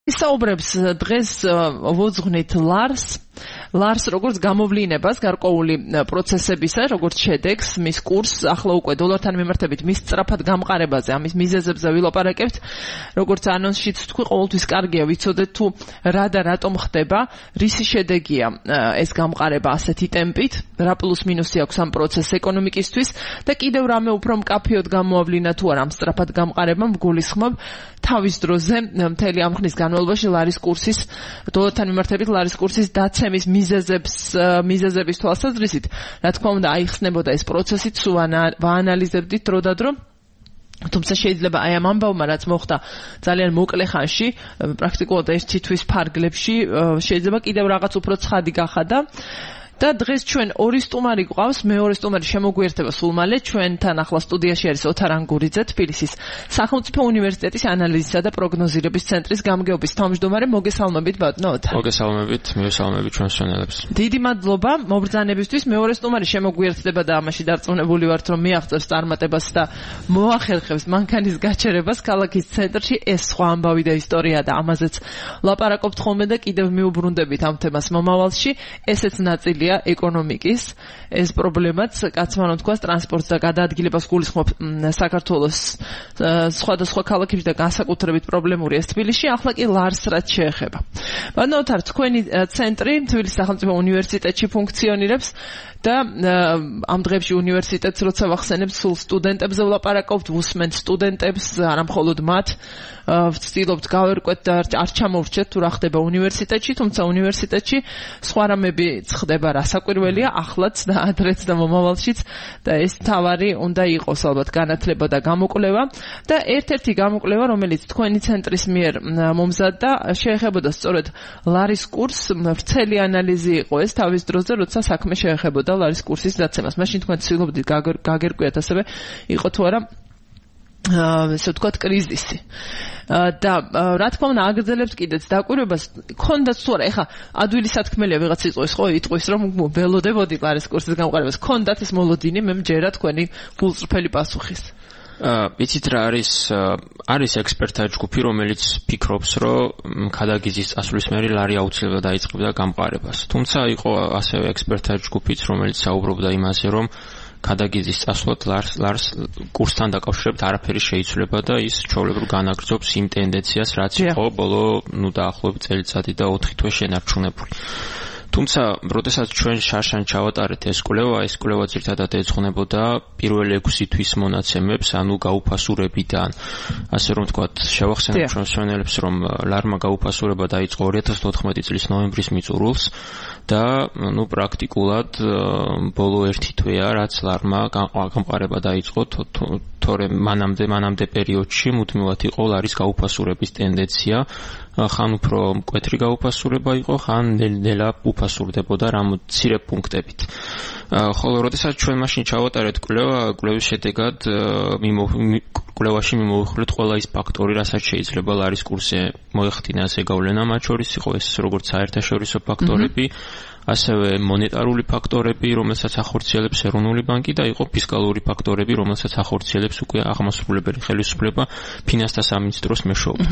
ისაუბრებს დღეს ვოძღვნით ლარს როგორც გამოვლინებას გარკვეული პროცესებისა, როგორც შედეგს, მის კურსს ახლა უკვე დოლართან მიმართებით მის სწრაფად გამყარებაზე, ამის მიზეზებზე ვილაპარაკებთ. როგორც ანონსშიც თქვი, ყოველთვის კარგია ვიცოდეთ თუ რა და რატომ ხდება, რისი შედეგია ეს გამყარება ასეთი ტემპით, რა პლუს მინუსი აქვს ამ პროცესს ეკონომიკისთვის და კიდევ რამე უფრო მკაფიოდ გამოავლინა თუ არა ამ სწრაფად გამყარებამ გულისხმობ თავის დროზე მთელი ამ ხნის განმავლობაში ლარის კურსის დოლართან მიმართებით ლარის კურსის დაცემის მიზეზების თვალსაზრისით, რა თქმა უნდა, აიხსნებოდა ეს პროცესი, სულ ვაანალიზებდით დრო და დრო. თუმცა შეიძლება აი ამ ამბავმა, რაც მოხდა ძალიან მოკლე ხანში, პრაქტიკულად ერთი თვის ფარგლებში, შეიძლება კიდევ რაღაც უფრო ცხადი გახადა. და დღეს ჩვენ ორი სტუმარი გვყავს, მეორე სტუმარი შემოგვიერთება სულ მალე, ჩვენთან ახლა სტუდიაში არის ოთარ ანგურიძე, თბილისის სახელმწიფო უნივერსიტეტის ანალიზისა და პროგნოზირების ცენტრის გამგეობის თავმჯდომარე. მოგესალმებით ბატონო ოთარ. მოგესალმებით, მივესალმებით ჩვენს მშენებლებს. დიდი მადლობა მობრძანებისთვის. მეორე სტუმარი შემოგვიერთდება და ამაში დარწმუნებული ვართ, რომ მიაღწევს წარმატებას და მოახერხებს მანქანის გაჩერებას ქალაქის ცენტრში. ეს სხვა ამბავი და ისტორია და ამაზეც ლაპარაკობთ ხოლმე და კიდევ მიუბრუნდებით ამ თემას მომავალში. ესეც ნაწილი ეკონომიკის ეს პრობლემაც კაცმანო თქვას ტრანსპორტს და გადაადგილებას გულისხმობ საქართველოს სხვადასხვა ქალაქებში და განსაკუთრებით პრობლემური ეს თბილისში. ახლა კი ლარს რაც შეეხება. ბატონო ოთარ, თქვენი ცენტრი თბილისის სახელმწიფო უნივერსიტეტში ფუნქციონირებს და ამ დღეებში უნივერსიტეტს როცა ვახსენებთ, სულ სტუდენტებზე ვლაპარაკობთ, ვუსმენთ სტუდენტებს, არა მხოლოდ მათ, ვცდილობთ გავერკვეთ და არ ჩამოვრჩეთ თუ რა ხდება უნივერსიტეტში, თუმცა უნივერსიტეტში სხვა რამებიც ხდება, რასაკვირველია, ახლაც და ადრეც და მომავალშიც და ეს თავარი უნდა იყოს ალბათ განათლება და გამოკვლევა და ერთ-ერთი გამოკვლევა, რომელიც თქვენი ცენტრის მიერ მომზადდა, შეეხებოდა სწორედ ლარის კურსს. ვრცელი ანალიზი იყო ეს თავის დროზე, როცა საქმე შეეხებოდა ლარის კურსის დაცემას. მაშინ თქვენ ცდილობდით გაგერკვიათ ასევე იყო თუ არა ესე ვთქვათ კრიზისი. და რა თქმა უნდა აგრძელებთ კიდეც დაკვირვებას, ქონდათ თუ არა, ეხა ადვილი სათქმელია ვიღაც იტყვის, ხო, იტყვის რომ ველოდებოდი ლარის კურსის გამყარებას. ქონდათ ეს მოლოდინი, მე მჯერა თქვენი გულწრფელი პასუხის. იცით რა არის ექსპერტთა ჯგუფი, რომელიც ფიქრობს, რომ ქადაგიზის წასვლის მერე ლარი აუცილებლად დაიწყებდა გამყარებას. თუმცა იყო ასევე ექსპერტთა ჯგუფიც, რომელიც საუბრობდა იმაზე, რომ ქადაგიზის წასვლად ლარს კურსთან დაკავშირებით არაფერი შეიცვლება და ის ჩვეულებრივ განაგრძობს იმ ტენდენციას, რაც იყო ბოლო დაახლოებით წელიწადი და 4 თვე შენარჩუნებული. თუმცა, როდესაც ჩვენ შარშან ჩავატარეთ ეს კვლევა ძირითადად ეძღვნებოდა პირველი 6 თვის მონაცემებს, ანუ გაუფასურებიდან. ასე რომ ვთქვათ, შევახსენებ ჩვენს მშენებლებს, რომ ლარმა გაუფასურება დაიწყო 2014 წლის ნოემბრის მიწურულს და პრაქტიკულად ბოლო 1 თვეა, რაც ლარმა გამყარება დაიწყო, თორემ მანამდე პერიოდში მუდმივად იყო ლარის გაუფასურების ტენდენცია, ხან უფრო მკვეთრი გაუფასურება იყო, ხან ნელა უფასურდებოდა რამ მცირე პუნქტებით. ხოლო როდესაც ჩვენ მაშინ ჩავატარეთ კვლევის შედეგად კვლევაში მიმოვიხილეთ ყველა ის ფაქტორი, რასაც შეიძლება ლარის კურსზე მოეხდინა ზეგავლენა, მათ შორის იყო ეს როგორც საერთაშორისო ფაქტორები, ასევე მონეტარული ფაქტორები, რომელსაც ახორციელებს ეროვნული ბანკი და იყო ფისკალური ფაქტორები, რომელსაც ახორციელებს უკვე აღმასრულებელი ხელისუფლება ფინანსთა სამინისტროს მეშვეობით.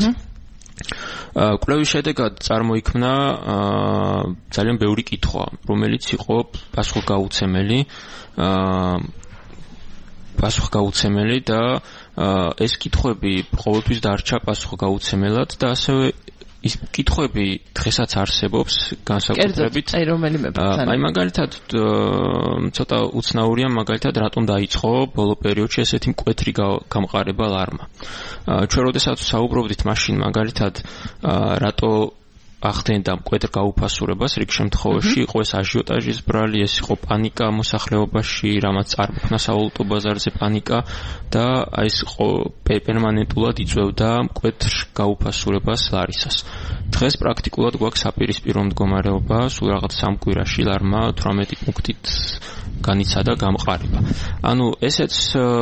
კვლევის შედეგად წარმოიქმნა ძალიან ბევრი კითხვა, რომელიც იყო პასუხგაუცემელი და ეს კითხვები ყოველთვის დარჩა პასუხგაუცემელად და ასევე ის კითხვები დღესაც არსებობს განსაკუთრებით. აი მაგალითად ცოტა უცნაურია მაგალითად რატომ დაიწყო ბოლო პერიოდში ესეთი მკვეთრი გამყარება ლარმა. ჩვენ როდესაც საუბრობდით მაშინ მაგალითად რატო ახდენდა მკვეთრ გაუფასურებას, რიგ შემთხვევაში იყო ეს აჟიოტაჟის ბრალი, ეს იყო პანიკა მოსახლეობაში, რამაც წარმოქმნა სავალუტო ბაზარზე პანიკა და ეს იყო პერმანენტულად იწვევდა მკვეთრ გაუფასურებას ლარისას. დღეს პრაქტიკულად გვაქვს საპირისპირო მდგომარეობა, სულ რაღაც 3 კვირაში ლარმა 18 პუნქტით განიცადა გამყარება. ანუ ესეც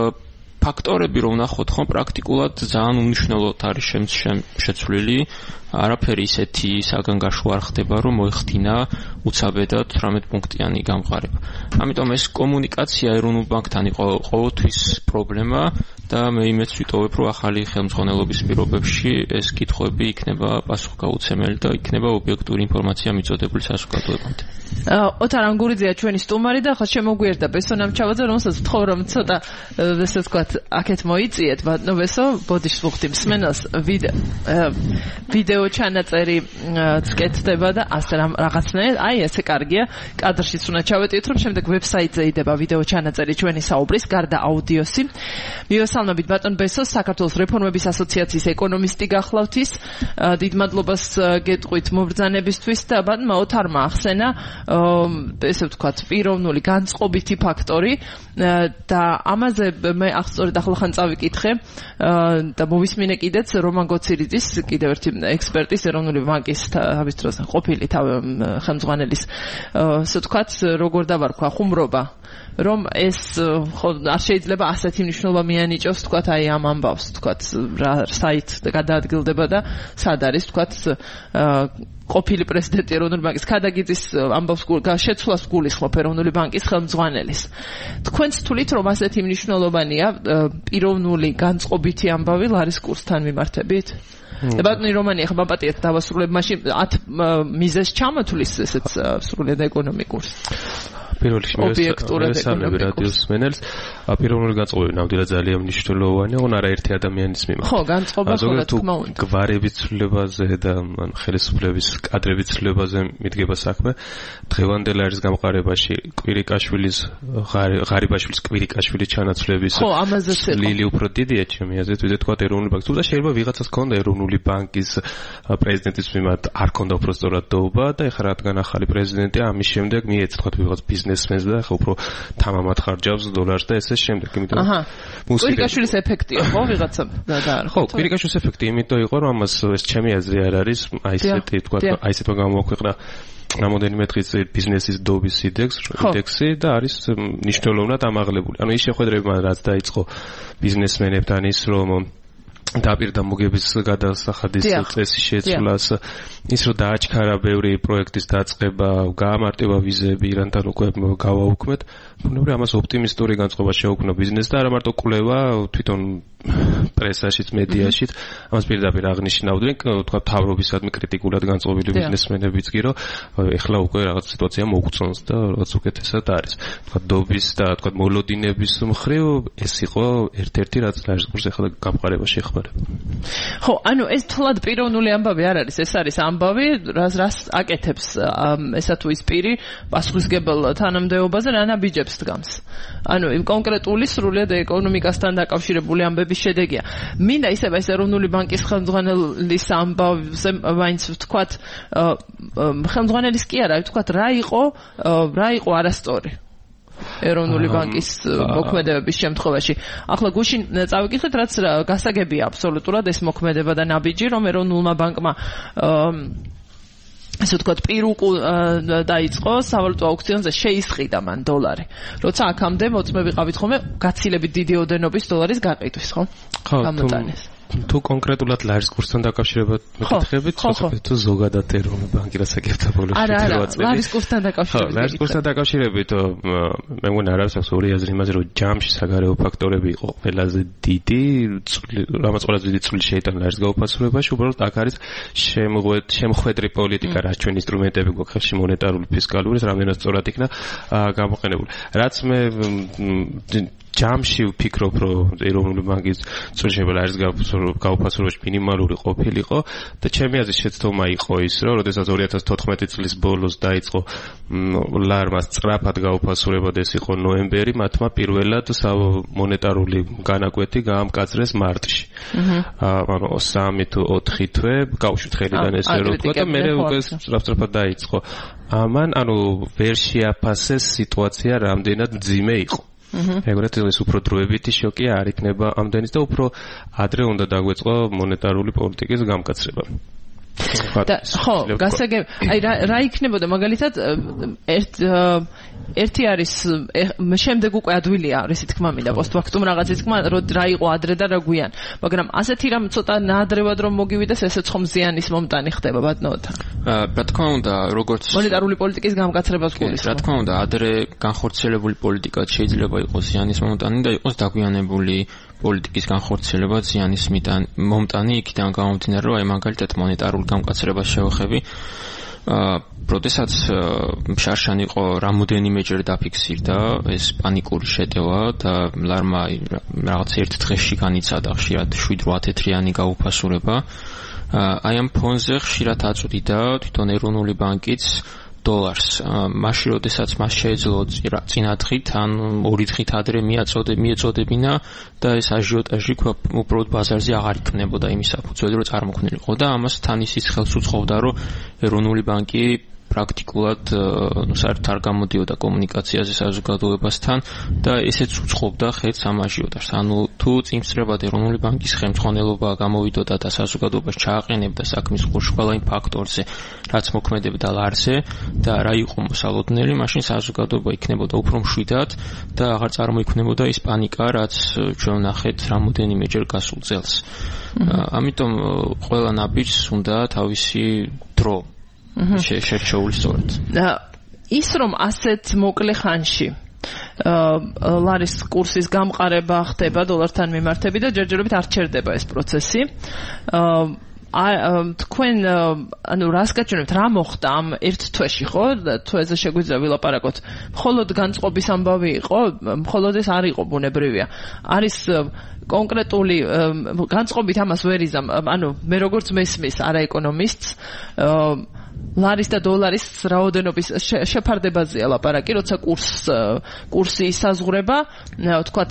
ფაქტორები რომ ვნახოთ, ხო, პრაქტიკულად ძალიან უმნიშვნელოდ არის შეცვლილი არაფერი ისეთი საგანგაშო არ ხდება, რომ მოიხდინა უცაბედად 18 პუნქტიანი გამყარება. ამიტომ ეს კომუნიკაცია ეროვნულ ბანკთან იყო ყოველთვის პრობლემა და მე იმეც ვიტოვებ, რომ ახალი ხელმძღვანელობის პირობებში ეს კითხვები იქნება პასუხგაუცემელი და იქნება ობიექტური ინფორმაცია მიწოდებული საზოგადოებამდე. ოთარ ანგურიძეა ჩვენი სტუმარი და ახლა შემოგვიერთდა ბესო ნამჩავაძე, რომელსაც ვთხოვ რომ ცოტა ესე ვთქვათ, აქეთ მოიწიეთ, ბატონო ბესო, ბოდიშს ვუხდი მსმენელს ვიდეო ჩანაწერი წკეთდება და ასე რაღაცნაირად, აი ესე კარგია, კადრშიც უნდა ჩავეტიოთ, რომ შემდეგ ვებსაიტზე იდება ვიდეო ჩანაწერი ჩვენი საუბრის, გარდა აუდიოსი. მივესალმებით ბატონ ბესოს, საქართველოს რეფორმების ასოციაციის ეკონომისტი გახლავთ ის. დიდ მადლობას გეტყვით მობრძანებისთვის და ბატონმა ოთარმა ახსენა ესე ვთქვათ, პიროვნული განწყობითი ფაქტორი და ამაზე მე აღწორედ ახლახან წავიკითხე და მოვისმინე კიდეც რომან გოცირიძის, კიდევ ერთი ექსპერტის, ეროვნული ბანკის თავის დროს ყოფილი ხელმძღვანელის, ასე ვთქვათ, როგორ დავარქვა, ხუმრობა, რომ ეს არ შეიძლება ასეთი მნიშვნელობა მიანიჭოს, ვთქვათ, აი ამ ამბავს, ვთქვათ, რა საით გადაადგილდება და სად არის, ვთქვათ, ყოფილი პრეზიდენტი ეროვნული ბანკის ქადაგიძის ამბავს შეცვლას გულისხმობ ეროვნული ბანკის ხელმძღვანელის. თქვენც თვლით, რომ ასეთი მნიშვნელოვანია პიროვნული განწყობითი ამბავი ლარის კურსთან მიმართებით? ბატონი რომანი ახლა მაპატიეთ დავასრულებ, მაშინ 10 მიზეზს ჩამოთვლის ესეც სრულად ეკონომიკურს. პირველ რიგში მესამე რადიოს მენელს პიროვნული განწყობები ნამდვილად ძალიან მნიშვნელოვანია, ოღონდ არაერთი ადამიანის მიმართ. ხო, განწყობა ხო თქმა უნდა. გვარების ცვლილებაზე და ხელისუფლების კადრების ცვლილებაზე მიდგება საქმე. დღევანდელ არის გამყარებაში კვირიკაშვილის ღარიბაშვილის კვირიკაშვილის ჩანაცვლების ლილი უფრო დიდია ჩემი აზრით, ვიდრე თქვა ეროვნული ბანკის. თუმცა შეიძლება ვიღაცას ქონდა ეროვნული ბანკის პრეზიდენტის მიმართ არ ქონდა უფრო სწორად დოობა და ეხლა რადგან ახალი პრეზიდენტი ამის შემდეგ მიეცა თქვა ვიღაც ბიზნესმენს და ხო უფრო თამამად ხარჯავს დოლარს და ესე შემდეგ. იმიტომ კვირიკაშვილის ეფექტია ხო ვიღაცა და ხო კვირიკაშვილის ეფექტი იმიტომ იყო რომ ამას ეს ჩემი აზრი არ არის აი ესეთი თქვა აი ესეთმა გამოაქვეყნა რამოდენიმე დღის ბიზნესის დობის ინდექსი და არის მნიშვნელოვნად ამაღლებული. ანუ ის შეხვედრება რაც დაიწყო ბიზნესმენებთან ის რომ დაპირდა მოგების გადასახადის წესი შეცვლას, ის რომ დააჩქარა ბევრი პროექტის დაწყება, გაამარტივა ვიზები ირანთან უკვე გავაუქმეთ. ბუნებრივია ამას ოპტიმისტური განწყობა შეუქმნა ბიზნესს და არა მარტო კვლევა, თვითონ პრესაშიც, მედიაშიც ამას პირდაპირ აღნიშნავდნენ, თქვა თავრობისადმი კრიტიკულად განწყობილი ბიზნესმენებიც კი რომ ეხლა უკვე რაღაც სიტუაცია მოუწონს და რაღაც უკეთესად არის. თქვა დობის და თქვა მოლოდინების მხრივ ეს იყო ერთ-ერთი რაც ლაჟგურს ეხლა გამყარებაში ეხმარება. ხო, ანუ ეს თულად პიროვნული ამბავი არ არის, ეს არის ამბავი, რას აკეთებს ესა თუ ის პირი პასუხისმგებელ თანამდებობაზე რა ნაბიჯებს დგამს. ანუ იმ კონკრეტული სრულად ეკონომიკასთან დაკავშირებული ამბების შედეგია. მინდა ისევ ეს ეროვნული ბანკის ხელმძღვანელის ამბავზე მაინც ვთქვათ, ხელმძღვანელის კი არა, ვთქვათ, რა იყო არასწორი ეროვნული ბანკის მოქმედებების შემთხვევაში. ახლა გუშინ წავიკითხეთ, რაც გასაგებია აბსოლუტურად ეს მოქმედება და ნაბიჯი, რომ ეროვნულმა ბანკმა ასე ვთქვათ, პირუკუ დაიწყო სავალუტო აუქციონზე შეისყიდა მან დოლარი. როცა აქამდე მოწმე ვიყავით ხოლმე გაცილებით დიდი ოდენობის დოლარის გაყიდვის, ხო? გამოტანეს. თუ კონკრეტულად ლარის კურსთან დაკავშირებით მეკითხებით, თუ ზოგადად ეროვნული ბანკი რასაკეთებდა ბოლოს 8 წელი. ლარის კურსთან დაკავშირებით. ლარის კურსთან დაკავშირებით მე მგონი არ არის ორი აზრი იმაზე, რომ ჯამში საგარეო ფაქტორები იყო ყველაზე დიდი, რამაც ყველაზე დიდი წვლილი შეიტანა ლარის გაუფასურებაში, უბრალოდ აქ არის შემხვედრი პოლიტიკა, რაც ჩვენ ინსტრუმენტები გვაქვს ხელში მონეტარული, ფისკალური, რამდენად სწორად იქნა გამოყენებული. რაც მე ჯამში ვფიქრობ, რომ ეროვნული ბანკის წვლილი შეიძლება არის გაუფასურებაში მინიმალური ყოფილიყო და ჩემი აზრით შეცდომა იყო ის, რომ როდესაც 2014 წლის ბოლოს დაიწყო ლარმა სწრაფად გაუფასურებად, ეს იყო ნოემბერი, მათმა პირველად მონეტარული განაკვეთი გაამკაცრეს მარტში. ანუ 3 თუ 4 თვე გავუშვით ხელიდან ესე რომ თქვა და მე უკვე სწრაფად დაიწყო. ამან ანუ ვერ შეაფასეს სიტუაცია რამდენად მძიმე იყო. ეგრეთ ის უფრო დროებითი შოკი არ იქნება ამდენის და უფრო ადრე უნდა დაგვეწყო მონეტარული პოლიტიკის გამკაცრება. ხო, გასაგები, აი რა იქნებოდა მაგალითად ერთი არის შემდეგ უკვე ადვილია არის თქმა მინდა პოსტფაქტუმ რაღაცის თქმა რა იყო ადრე და რა გვიან მაგრამ ასეთი რამ ცოტა ნაადრევად რომ მოგივიდეს ესეც ხომ ზიანის მომტანი ხდება ბატონოთან რა თქმა უნდა როგორც მონეტარული პოლიტიკის გამკაცრებას გულისხმობ რა თქმა უნდა ადრე განხორციელებული პოლიტიკა შეიძლება იყოს ზიანის მომტანი და იყოს დაგვიანებული პოლიტიკის განხორციელება ზიანის მომტანი იქიდან გამომდინარე რომ აი მაგალითად მონეტარული გამკაცრებას შევეხები როდესაც შარშან იყო რამოდენიმეჯერ დაფიქსირდა ეს პანიკური შეტევა და ლარმა რაღაც ერთ დღეში განიცადა ხშირად 7-8 თეთრიანი გაუფასურება აი ამ ფონზე ხშირად აწვდიდა თვითონ ეროვნული ბანკიც დოლარს მაშინ როდესაც მას შეეძლო წინა დღით ან ორი დღით ადრე მიეწოდებინა და ეს აჟიოტაჟი უბრალოდ ბაზარზე აღარ იქნებოდა იმის საფუძველი რომ წარმოქმნილიყო და ამას თან ისიც ხელს უწყობდა რომ ეროვნული ბანკი პრაქტიკულად საერთოდ არ გამოდიოდა კომუნიკაციაზე საზოგადოებასთან და ესეც უწყობდა ხელს ამ აჟიოტაჟს. ანუ თუ წინსწრებად ეროვნული ბანკის ხელმძღვანელობა გამოვიდოდა და საზოგადოებას ჩააყენებდა საქმის ყველა იმ ფაქტორზე, რაც მოქმედებდა ლარზე და რა იყო მოსალოდნელი, მაშინ საზოგადოება იქნებოდა უფრო მშვიდად და აღარ წარმოიქმნებოდა ის პანიკა, რაც ჩვენ ვნახეთ რამოდენიმეჯერ გასულ წელს. ამიტომ ყველა ნაბიჯს უნდა თავისი დრო შეჩეული სწორად. ის რომ ასეთ მოკლე ხანში ლარის კურსის გამყარება ხდება დოლართან მიმართები და ჯერჯერობით არ ჩერდება ეს პროცესი. თქვენ ანუ რას გაჩვენებთ რა მოხდა ამ ერთ თვეში ხო თუ ეზე შეგვიძლია ვილაპარაკოთ მხოლოდ განწყობის ამბავი იყო მხოლოდ ეს არ იყო ბუნებრივია არის კონკრეტული განწყობით ამას ვერ იზამ ანუ მე როგორც მესმის არა ეკონომისტს ლარის და დოლარის რაოდენობის შეფარდებაზეა ლაპარაკი როცა კურსი საზღვრება თქვათ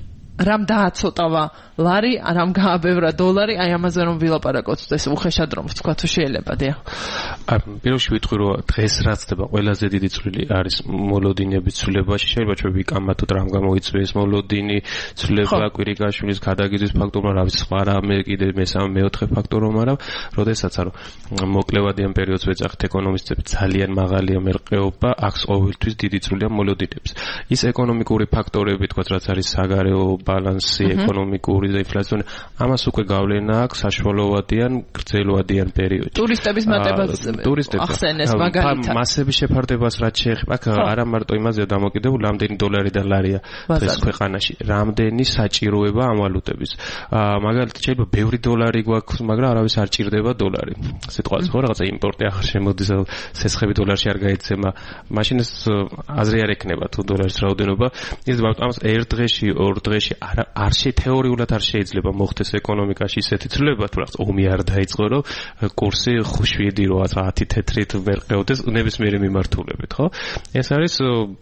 რამ დააცოტავა ლარი, რამ გააბევრა დოლარი, აი ამაზე რომ ვილაპარაკოთ, ეს უხეშად რომ ვთქვა თუ შეიძლება, დიახ. პირველში ვიტყვი რომ დღეს რაც ხდება, ყველაზე დიდი წვლილი არის მოლოდინების ცვლილებაში. შეიძლება ჩვენ ვიკამათოთ რამ გამოიწვია ეს მოლოდინი ცვლილება კვირიკაშვილის გადაგიზვის ფაქტორმა, რა ვიცი სხვა რამე კიდე მესამე მეოთხე ფაქტორმა, მაგრამ როდესაც არო მოკლევადიან პერიოდს ვეძახით ეკონომისტები ძალიან მაღალია მერყეობა, აქვს ყოველთვის დიდი წვლილი ამ მოლოდინებს. ის ეკონომიკური ფაქტორები, თქვათ, რაც არის საგარეო ბალანსი, ეკონომიკური და ინფლაციური, ამას უკვე გავლენა აქვს საშუალოვადიან, გრძელვადიან პერიოდში. ტურისტების მატებაც ახსენეს მაგალითად. მასების შეფარდებას რაც შეეხება, აქ არა მარტო იმაზეა დამოკიდებული, რამდენი დოლარი და ლარია დღეს ქვეყანაში, რამდენი საჭიროება ამ ვალუტების. მაგალითად შეიძლება ბევრი დოლარი გვაქვს, მაგრამ არავის არ ჭირდება დოლარი. სიტყვაც ხო რაღაცა იმპორტი ახარ შემოდის, სესხები დოლარში არ გაიცემა, მაშინ ეს აზრი არ ექნება თუ დოლარის რაოდენობა. ის ამას ერთ დღეში, ორ დღეში თეორიულად არ შეიძლება მოხდეს ეკონომიკაში ისეთი ცვლილება, თუ რაღაც ომი არ დაიწყო, რომ კურსი 7 რო 10 თეთრით მერყეოდეს ნებისმიერი მიმართულებით, ხო? ეს არის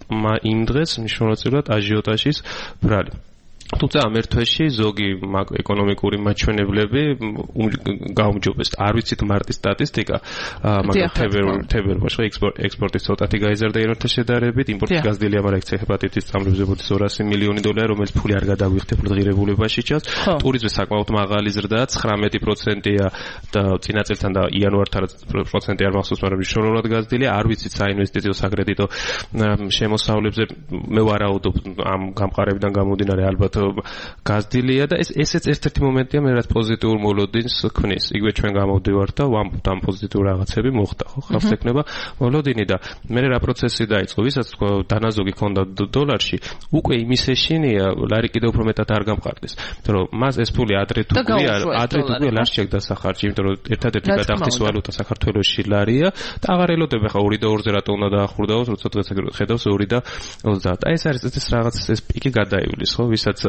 იმ დღეს მნიშვნელოვნად აჟიოტაჟის ბრალი. თუმცა ამ ერთ თვეში ზოგი ეკონომიკური მაჩვენებლები გაუმჯობესდა. არ ვიცით მარტის სტატისტიკა, მაგრამ თებერვალში ექსპორტის ცოტათი გაიზარდა ირანთან შედარებით, იმპორტის გაზრდილი ამარექცია ჰეპატიტის წამლებზე მოდის 200 მილიონი დოლარი, რომელიც ფული არ გადაგვიხდე ღირებულებაში ჩანს. ტურიზმის საკმაოდ მაღალი ზრდაა, 19%-ია და წინა წელთან და იანვართან პროცენტი არ მახსოვს, მაგრამ მნიშვნელოვნად გაზრდილია. არ ვიცით საინვესტიციო საკრედიტო შემოსავლებზე მე ვარაუდობ ამ გამყარებიდან გამომდინარე ალბათ გაზრდილია და ესეც ერთ-ერთი მომენტია მე რაც პოზიტიურ მოლოდინს ქმნის. იგივე ჩვენ გამოვდივართ და ვამბობთ ამ პოზიტიურ რაღაცები მოხდა, ხო? ხალხს ექნება მოლოდინი და მე რა პროცესი დაიწყო, ვისაც თქვა დანაზოგი ქონდა დოლარში, უკვე იმის ეშინია ლარი კიდევ უფრო მეტად არ გამყარდეს. იმიტომ რომ მას ეს ფული ადრე თუ უკვე ლარს შეეგდა სახარჯი, იმიტომ რომ ერთადერთი გადახდის ვალუტა საქართველოში ლარია და აღარ ელოდება ხა 2 და 2-ზე რატო უნდა დაახურდაოს, როცა დღეს ხედავს 2 და 30. აი ეს არის ეს რაღაც ეს პიკი გადაივლის, ხო? ვისაც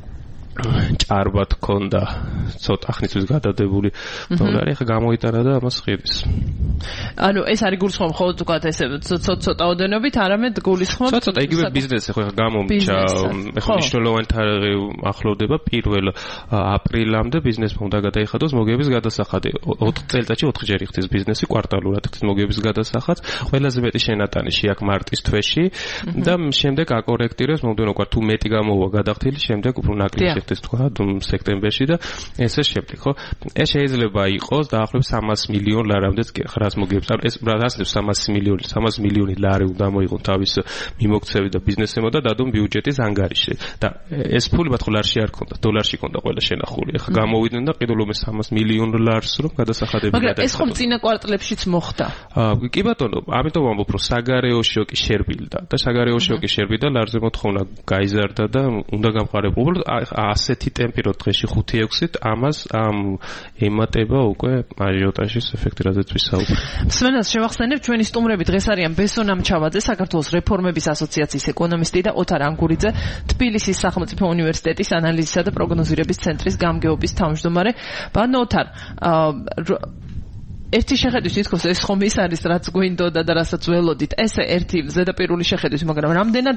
ჭარბად ქონდა ცოტა ხნისთვის გადადებული დოლარი, ხა გამოიტანა და ამას ღირს. ანუ ეს არის გულისხმობ ხოლმე თქვათ ესე ცოტა ოდენობით, არამედ გულისხმობ ცოტა იგივე ბიზნესი ხო ხა გამომჩა, ხო მნიშვნელოვანი თარიღი ახლოვდება 1 აპრილამდე ბიზნესმა უნდა გადაიხადოს მოგების გადასახადი. 4 წელიწადში 4 ჯერ იხდეს ბიზნესი კვარტალურად ხდება მოგების გადასახადს. ყველაზე მეტი შენატანი შეაქვს მარტის თვეში და შემდეგ აკორექტირებს მომდენო თუ მეტი გამოვა გადახდილი, შემდეგ უფრო ნაკლები ეს თქვა სექტემბერში და ესე შემდეგ, ხო? ეს შეიძლება იყოს დაახლოებით 300 მილიონ ლარამდეც კი, რას მოგების აძლევს. ეს უბრალოდ აძლევს 300 მილიონი ლარი უნდა მოიღონ თავის მიმოქცევი და ბიზნესებმა და დადონ ბიუჯეტის ანგარიში. და ეს ფული მათ ლარში არ ქონდა, დოლარში ქონდა ყველა შენახული. ახლა გამოვიდნენ და კიდევ 300 მილიონ ლარს რომ გადასახადებინა. მაგრამ ეს ხომ წინა კვარტალებშიც მოხდა. კი ბატონო, ამიტომ ვამბობ, რომ საგარეო შოკი შერბილდა და საგარეო შოკი შერბილდა, ლარზე მოთხოვნა გაიზარდა და უნდა გამყარებულ. უბრალოდ ასეთი ტემპი რო დღეში 5-6-ით ამას ემატება უკვე აჟიოტაჟის ეფექტი, რაზეც ვისაუბრე. მსმენელს შევახსენებ, ჩვენი სტუმრები დღეს არიან ბესო ნამჩავაძე, საქართველოს რეფორმების ასოციაციის ეკონომისტი და ოთარ ანგურიძე, თბილისის სახელმწიფო უნივერსიტეტის ანალიზისა და პროგნოზირების ცენტრის გამგეობის თავმჯდომარე. ბატონო ოთარ, ერთი შეხედვით თითქოს ეს ხომ ის არის, რაც გვინდოდა და რასაც ველოდით, ესე ერთი ზედაპირული შეხედვით, მაგრამ რამდენად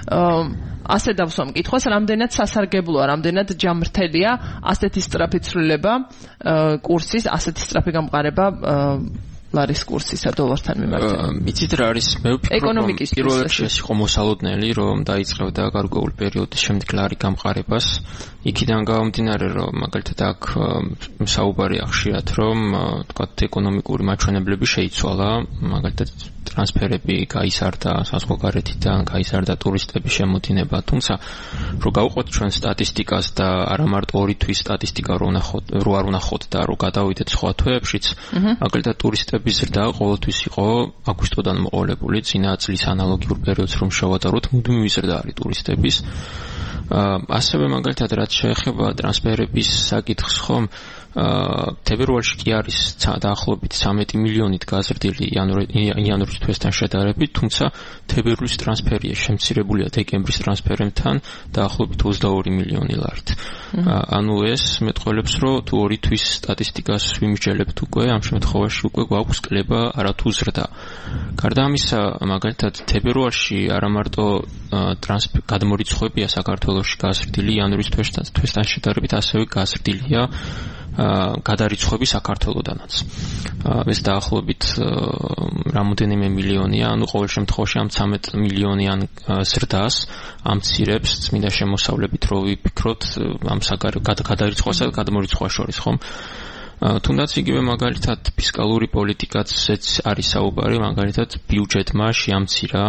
ასე დავსვამ კითხვას, რამდენად სასარგებლოა, რამდენად ჯამრთელია ასეთი სწრაფი ცვლილება კურსის, ასეთი სწრაფი გამყარება ლარის კურსისა დოლართან მიმართებით. იცით რა არის, მე ვფიქრობ, რომ პირველ რიგში ეს იყო მოსალოდნელი, რომ დაიწყებდა გარკვეული პერიოდის შემდეგ ლარი გამყარებას. იქიდან გამომდინარე, რომ მაგალითად აქ საუბარია ხშირად, რომ თქვათ ეკონომიკური მაჩვენებლები შეიცვალა, მაგალითად ტრანსფერები გაიზარდა საზღვარგარეთიდან, გაიზარდა ტურისტების შემოდინება, თუმცა რო გავუყოთ ჩვენ სტატისტიკას და არა მარტო ორი თვის სტატისტიკა რო არ ვნახოთ და რო გადავიდეთ სხვა თვეებშიც, მაგალითად ტურისტების ზრდა ყოველთვის იყო აგვისტოდან მოყოლებული, წინა წლის ანალოგიურ პერიოდს რომ შევადაროთ, მუდმივი ზრდა არის ტურისტების. ასევე მაგალითად რაც შეეხება ტრანსფერების საკითხს, ხომ თებერვალში კი არის დაახლოებით 13 მილიონით გაზრდილი იანვრის თვესთან შედარებით, თუმცა თებერვლის ტრანსფერია შემცირებულია დეკემბრის ტრანსფერებთან დაახლოებით 22 მილიონი ლარით. ანუ ეს მეტყველებს, რომ თუ ორი თვის სტატისტიკას ვიმსჯელებთ უკვე, ამ შემთხვევაში უკვე გვაქვს კლება არათუ ზრდა. გარდა ამისა, მაგალითად თებერვალში არა მარტო გადმორიცხვებია საქართველოში გაზრდილი იანვრის თვესთან შედარებით, ასევე გაზრდილია გადარიცხვები საქართველოდანაც. ეს დაახლოებით რამოდენიმე მილიონია, ანუ ყოველ შემთხვევაში ამ 13 მილიონიან ზრდას ამცირებს წმინდა შემოსავლებით, რო ვიფიქროთ ამ გადარიცხვასა და გადმორიცხვას შორის, ხომ? თუნდაც იგივე მაგალითად ფისკალური პოლიტიკაციც არის საუბარი, მაგალითად ბიუჯეტმა შეამცირა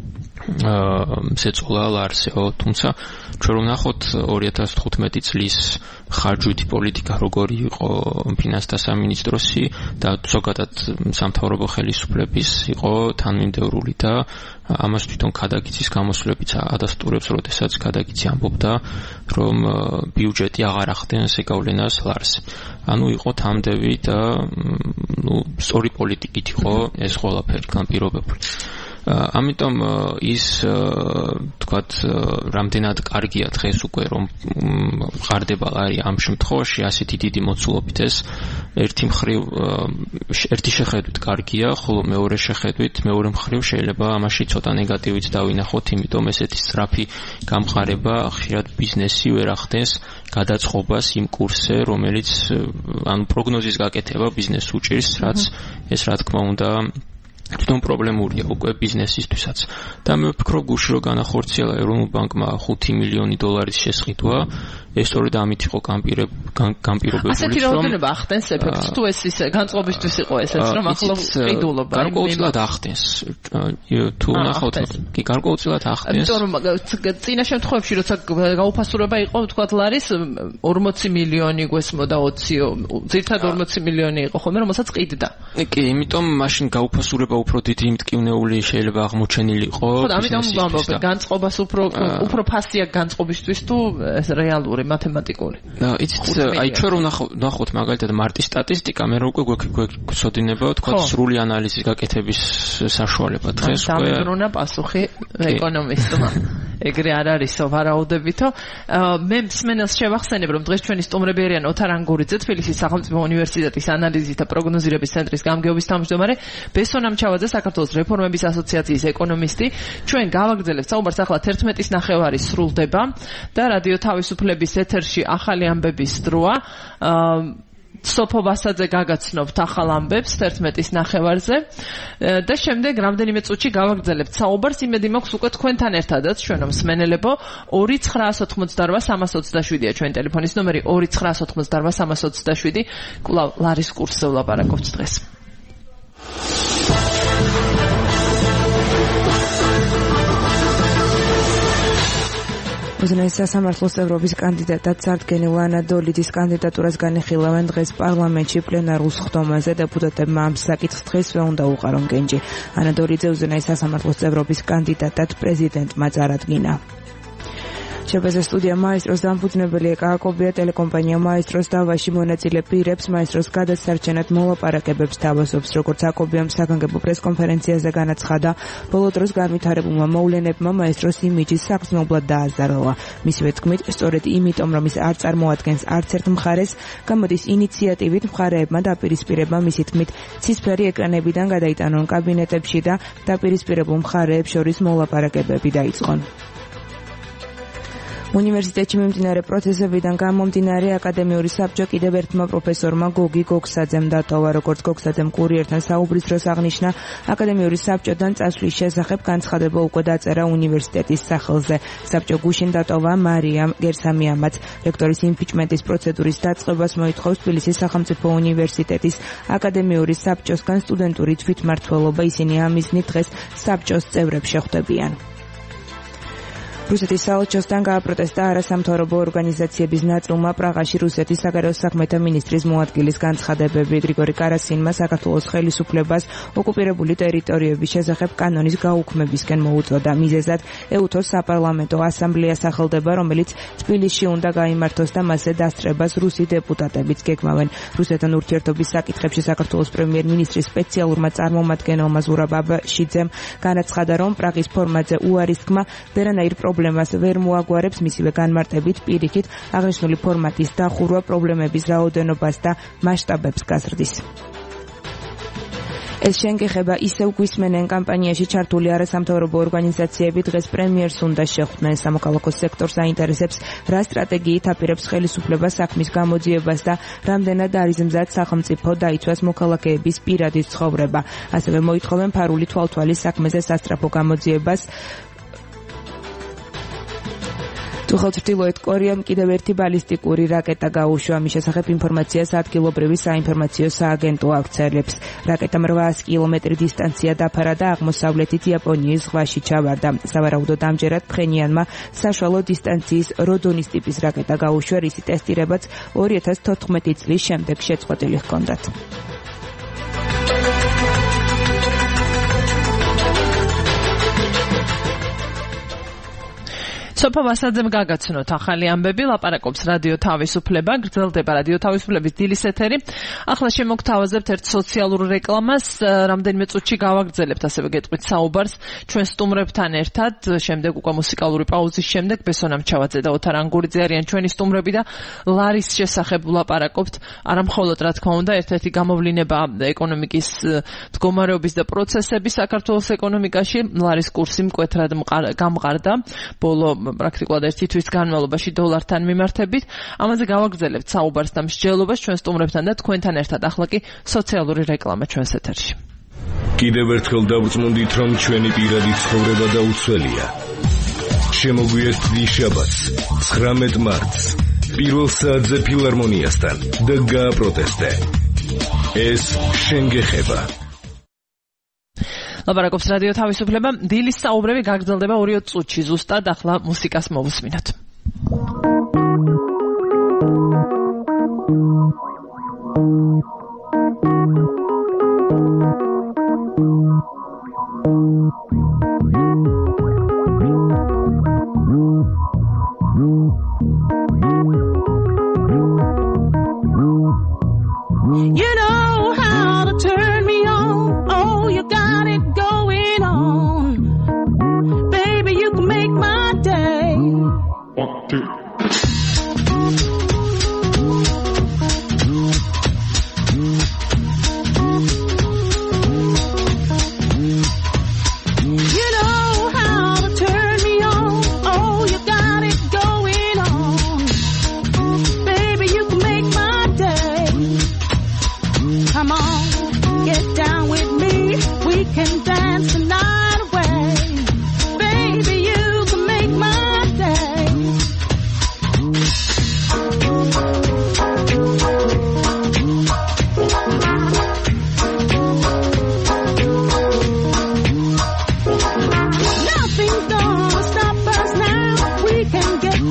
ზეწოლა ლარსეო, თუმცა ჩვენ რომ ნახოთ 2015 წლის ხარჯვითი პოლიტიკა როგორი იყო ფინანსთა სამინისტროსი და ზოგადად სამთავრობო ხელისუფლების იყო თანმიმდევრული და ამას თვითონ ქადაგიცის გამოსვლებიც ადასტურებს, როდესაც ქადაგიცი ამბობდა, რომ ბიუჯეტი აღარ ახდენს ეკავლენას ლარს. ანუ იყო თამდევი და სწორი პოლიტიკით იყო ეს ყველაფერი განპირობებული. ამიტომ ის თქვათ რამდენად კარგია დღეს უკვე რომ ყარდება ლარი ამ შემთხვევაში ასეთი დიდი მოცულობით ეს ერთი შეხედვით კარგია, ხოლო მეორე მხრივ შეიძლება ამაში ცოტა ნეგატივიც დავინახოთ, იმიტომ ესეთი სწრაფი გამყარება ხშირად ბიზნესი ვერ ახდენს გადაწყობას იმ კურსზე, რომელიც ანუ პროგნოზის გაკეთება ბიზნესს უჭირს, რაც ეს რა თქმა უნდა თვითონ პრობლემურია უკვე ბიზნესისთვისაც. და მე ვფიქრობ, გუშინ რომ განახორციელა ეროვნულ ბანკმა 5 მილიონი დოლარის შესყიდვა, ეს სწორედ ამით იყო განპირობებული, ასეთი რაოდენობა ახდენს ეფექტს, თუ ეს ისე განწყობისთვის იყო ესეც, რომ ახლა ყიდულობა. გარკვეულწილად ახდენს. თუ ნახავთ, კი გარკვეულწილად ახდენს. იმიტომ რომ წინა შემთხვევებში, როცა გაუფასურება იყო, თქვათ ლარის 40 მილიონი გვესმოდა 20, ძირთად 40 მილიონი იყო ხოლმე, რომელსაც ყიდდა. კი, იმიტომ მაშინ გაუფასურება უფრო დიდი მტკივნეული შეიძლება აღმოჩენილი იყო. ხო, ამიტომ ვამბობ, განწყობას უფრო ფასია განწყობისთვის თუ ეს რეალური მათემატიკური. იცით, აი ჩვენ რომ ნახოთ მაგალითად მარტის სტატისტიკა, მე რო უკვე გვეცოდინება, თქვა სრული ანალიზის გაკეთების საშუალება დღეს უკვე. დამბრუნა პასუხი ეკონომისტმა. ეგრე არ არისო, ვარაუდებითო. მე მსმენელს შევახსენებ, რომ დღეს ჩვენი სტუმრები არიან ოთარ ანგურიძე, თბილისის სახელმწიფო უნივერსიტეტის ანალიზის და პროგნოზირების ცენტრის გამგეობის თავმჯდომარე, ბესო ნამჩავაძე, საქართველოს რეფორმების ასოციაციის ეკონომისტი. ჩვენ გავაგრძელებთ საუბარს, ახლა 11:30 სრულდება და რადიო თავისუფლების ეთერში ახალი ამბების დროა. სოფო ვასაძე გაგაცნობთ ახალ ამბებს 11:30-ზე და შემდეგ რამდენიმე წუთში გავაგრძელებთ საუბარს. იმედი მაქვს უკვე თქვენთან ერთადაც, ჩვენო მსმენელებო. 2988327-ია ჩვენი ტელეფონის ნომერი, 2988327. კვლავ ლარის კურსზე ვლაპარაკობთ დღეს. უზენაეს სასამართლოს წევრობის კანდიდატად წარდგენილ ანა დოლიძის კანდიდატურას განიხილავენ დღეს პარლამენტში პლენარულ სხდომაზე. დეპუტატებმა ამ საკითხს დღესვე უნდა უყარონ გენჯი. ანა დოლიძე უზენაეს სასამართლოს წევრობის კანდიდატად პრეზიდენტმა წარადგინა. შებაზე სტუდია მაესტროს დამფუძნებელი ეკააკობია ტელეკომპანია მაესტროს დავაში მონაწილე პირებს მაესტროს გადასარჩენად მოლაპარაკებებს თავაზობს. როგორც აკობიამ საგანგებო პრესკონფერენციაზე განაცხადა, ბოლო დროს განვითარებულმა მოვლენებმა მაესტროს იმიჯი საგრძნობლად დააზარალა. მისივე თქმით, სწორედ იმიტომ, რომ ის არ წარმოადგენს არც ერთ მხარეს, გამოდის ინიციატივით მხარეებმა დაპირისპირება მისი თქმით ცისფერი ეკრანებიდან გადაიტანონ კაბინეტებში და დაპირისპირებულ მხარეებს შორის მოლაპარაკებები დაიწყონ. უნივერსიტეტში მიმდინარე პროცესებიდან გამომდინარე აკადემიური საბჭო კიდევ ერთმა პროფესორმა გოგი გოგსაძემ დატოვა. როგორც გოგსაძემ კურიერთან საუბრის დროს აღნიშნა, აკადემიური საბჭოდან წასვლის შესახებ განცხადება უკვე დაწერა უნივერსიტეტის სახელზე. საბჭო გუშინ დატოვა მარიამ გერსამიამაც. რექტორის იმპიჩმენტის პროცედურის დაწყებას მოითხოვს თბილისის სახელმწიფო უნივერსიტეტის აკადემიური საბჭოსგან სტუდენტური თვითმმართველობა. ისინი ამ მიზნით დღეს საბჭოს წევრებს შეხვდებიან. რუსეთის საელჩოსთან გააპროტესტა არასამთავრობო ორგანიზაციების ნაწილმა პრაღაში რუსეთის საგარეო საქმეთა მინისტრის მოადგილის განცხადებები. გრიგორი კარასინმა საქართველოს ხელისუფლებას ოკუპირებული ტერიტორიების შესახებ კანონის გაუქმებისკენ მოუწოდა. მიზეზად ეუთოს საპარლამენტო ასამბლეა სახელდება, რომელიც თბილისში უნდა გაიმართოს და მასზე დასწრებას რუსი დეპუტატებიც გეგმავენ. რუსეთთან ურთიერთობის საკითხებში საქართველოს პრემიერ-მინისტრის სპეციალურმა წარმომადგენელმა ზურაბ აბაშიძემ განაცხადა, რომ პრაღის ფორმატზე უარის თქმა ვერანაირ პრობლემას ვერ მოაგვარებს. მისივე განმარტებით პირიქით აღნიშნული ფორმატის დახურვა პრობლემების რაოდენობას და მასშტაბებს გაზრდის. ეს შენგეხება ისევ გვისმენენ კამპანიაში ჩართული არასამთავრობო ორგანიზაციები დღეს პრემიერს უნდა შეხვდნენ. სამოქალაქო სექტორს აინტერესებს, რა სტრატეგიით აპირებს ხელისუფლება საქმის გამოძიებას და რამდენად არის მზად სახელმწიფო დაიცვას მოქალაქეების პირადი ცხოვრება. ასევე მოითხოვენ ფარული თვალთვალის საქმეზე სასწრაფო გამოძიებას. ჩრდილოეთ კორეამ კიდევ ერთი ბალისტიკური რაკეტა გაუშვა. მის შესახებ ინფორმაციას ადგილობრივი საინფორმაციო სააგენტო ავრცელებს. რაკეტამ 800 კილომეტრი დისტანცია დაფარა და აღმოსავლეთით იაპონიის ზღვაში ჩავარდა. სავარაუდოდ ამჯერად ფხენიანმა საშუალო დისტანციის როდონის ტიპის რაკეტა გაუშვა, რისი ტესტირებაც 2014 წლის შემდეგ შეწყვეტილი ჰქონდათ. სოფა ვასაძემ გაგაცნოთ ახალი ამბები, ლაპარაკობს რადიო თავისუფლება, გრძელდება რადიო თავისუფლების დილის ეთერი. ახლა შემოგთავაზებთ ერთ სოციალურ რეკლამას, რამდენიმე წუთში გავაგრძელებთ ასევე გეტყვით საუბარს ჩვენ სტუმრებთან ერთად, შემდეგ უკვე მუსიკალური პაუზის შემდეგ ბესონამ ჩავაძე და ოთარ ანგურიძე არიან ჩვენი სტუმრები და ლარის შესახებ ვლაპარაკობთ. არა მხოლოდ რა თქმა უნდა ერთ-ერთი გამოვლინება ეკონომიკის მდგომარეობის და პროცესების საქართველოს ეკონომიკაში, ლარის კურსი მკვეთრად გამყარდა ბოლო პრაქტიკულად ერთი თვის განმავლობაში დოლართან მიმართებით. ამაზე გავაგრძელებთ საუბარს და მსჯელობას ჩვენ სტუმრებთან და თქვენთან ერთად. ახლა კი სოციალური რეკლამა ჩვენს ეთერში. კიდევ ერთხელ დავწმუნდით, რომ ჩვენი პირადი ცხოვრება დაუცველია. შემოგვიერთდი შაბათს, 19 მარტს, პირველ საათზე ფილარმონიასთან და გააპროტესტე. ეს შენგეხება. ლაპარაკობს რადიო თავისუფლება, დილის საუბრები გაგრძელდება 2 წუთში ზუსტად. ახლა მუსიკას მოვუსმინოთ. You know how to turn me on. Oh, you got it going on. Baby, you can make my day. 1, 2. You know how to turn me on. Oh, you got it going on. Baby, you can make my day. Come on, get down with me. We can dance the night away. Baby, you can make my day. Nothing's gonna stop us now. We can get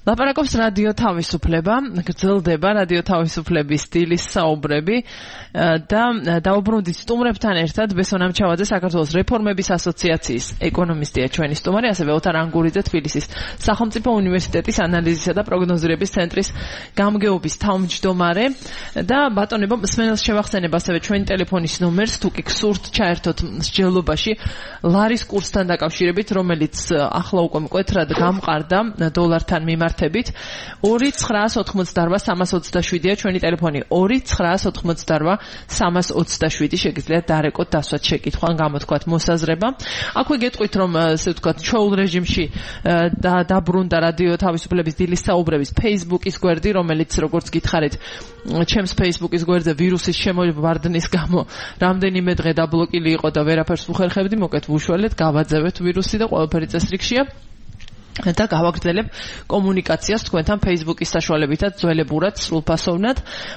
ლაპარაკობს რადიო თავისუფლება, გრძელდება რადიო თავისუფლების სტილის საუბრები და დაუბრუნდით სტუმრებთან ერთად ბესონ ამჩავაძე საქართველოს რეფორმების ასოციაციის ეკონომისტია ჩვენი სტუმარი, ასევე ოთარ ანგურიძე თბილისის სახელმწიფო უნივერსიტეტის ანალიზისა და პროგნოზირების ცენტრის გამგეობის თავმჯდომარე და ბატონებო მსმენელს შევახსენებ ასევე ჩვენი ტელეფონის ნომერს, თუ კი გსურთ ჩაერთოთ მსჯელობაში ლარის კურსთან დაკავშირებით, რომელიც ახლა უკვე მკვეთრად გამყარდა დოლართან მიმართებით 2988327-ია ჩვენი ტელეფონი 2988327 შეგიძლიათ დარეკოთ დასვათ შეკითხვა ან გამოთქვათ მოსაზრება. აქვე გეტყვით რომ ესე ვთქვათ ჩოულ რეჟიმში დაბრუნდა რადიო თავისუფლების დილის საუბრების Facebook-ის გვერდი, რომელიც როგორც გითხარით ჩემს Facebook-ის გვერდზე ვირუსის შემოვარდნის გამო რამდენიმე დღე დაბლოკილი იყო და ვერაფერს უხერხებდი, მოკეთ ვუშველეთ, გავაძევეთ ვირუსი და ყველაფერი წესრიგშია. და გავაგრძელებ კომუნიკაციას თქვენთან Facebook-ის საშუალებითაც ძველებურად სრულფასოვნად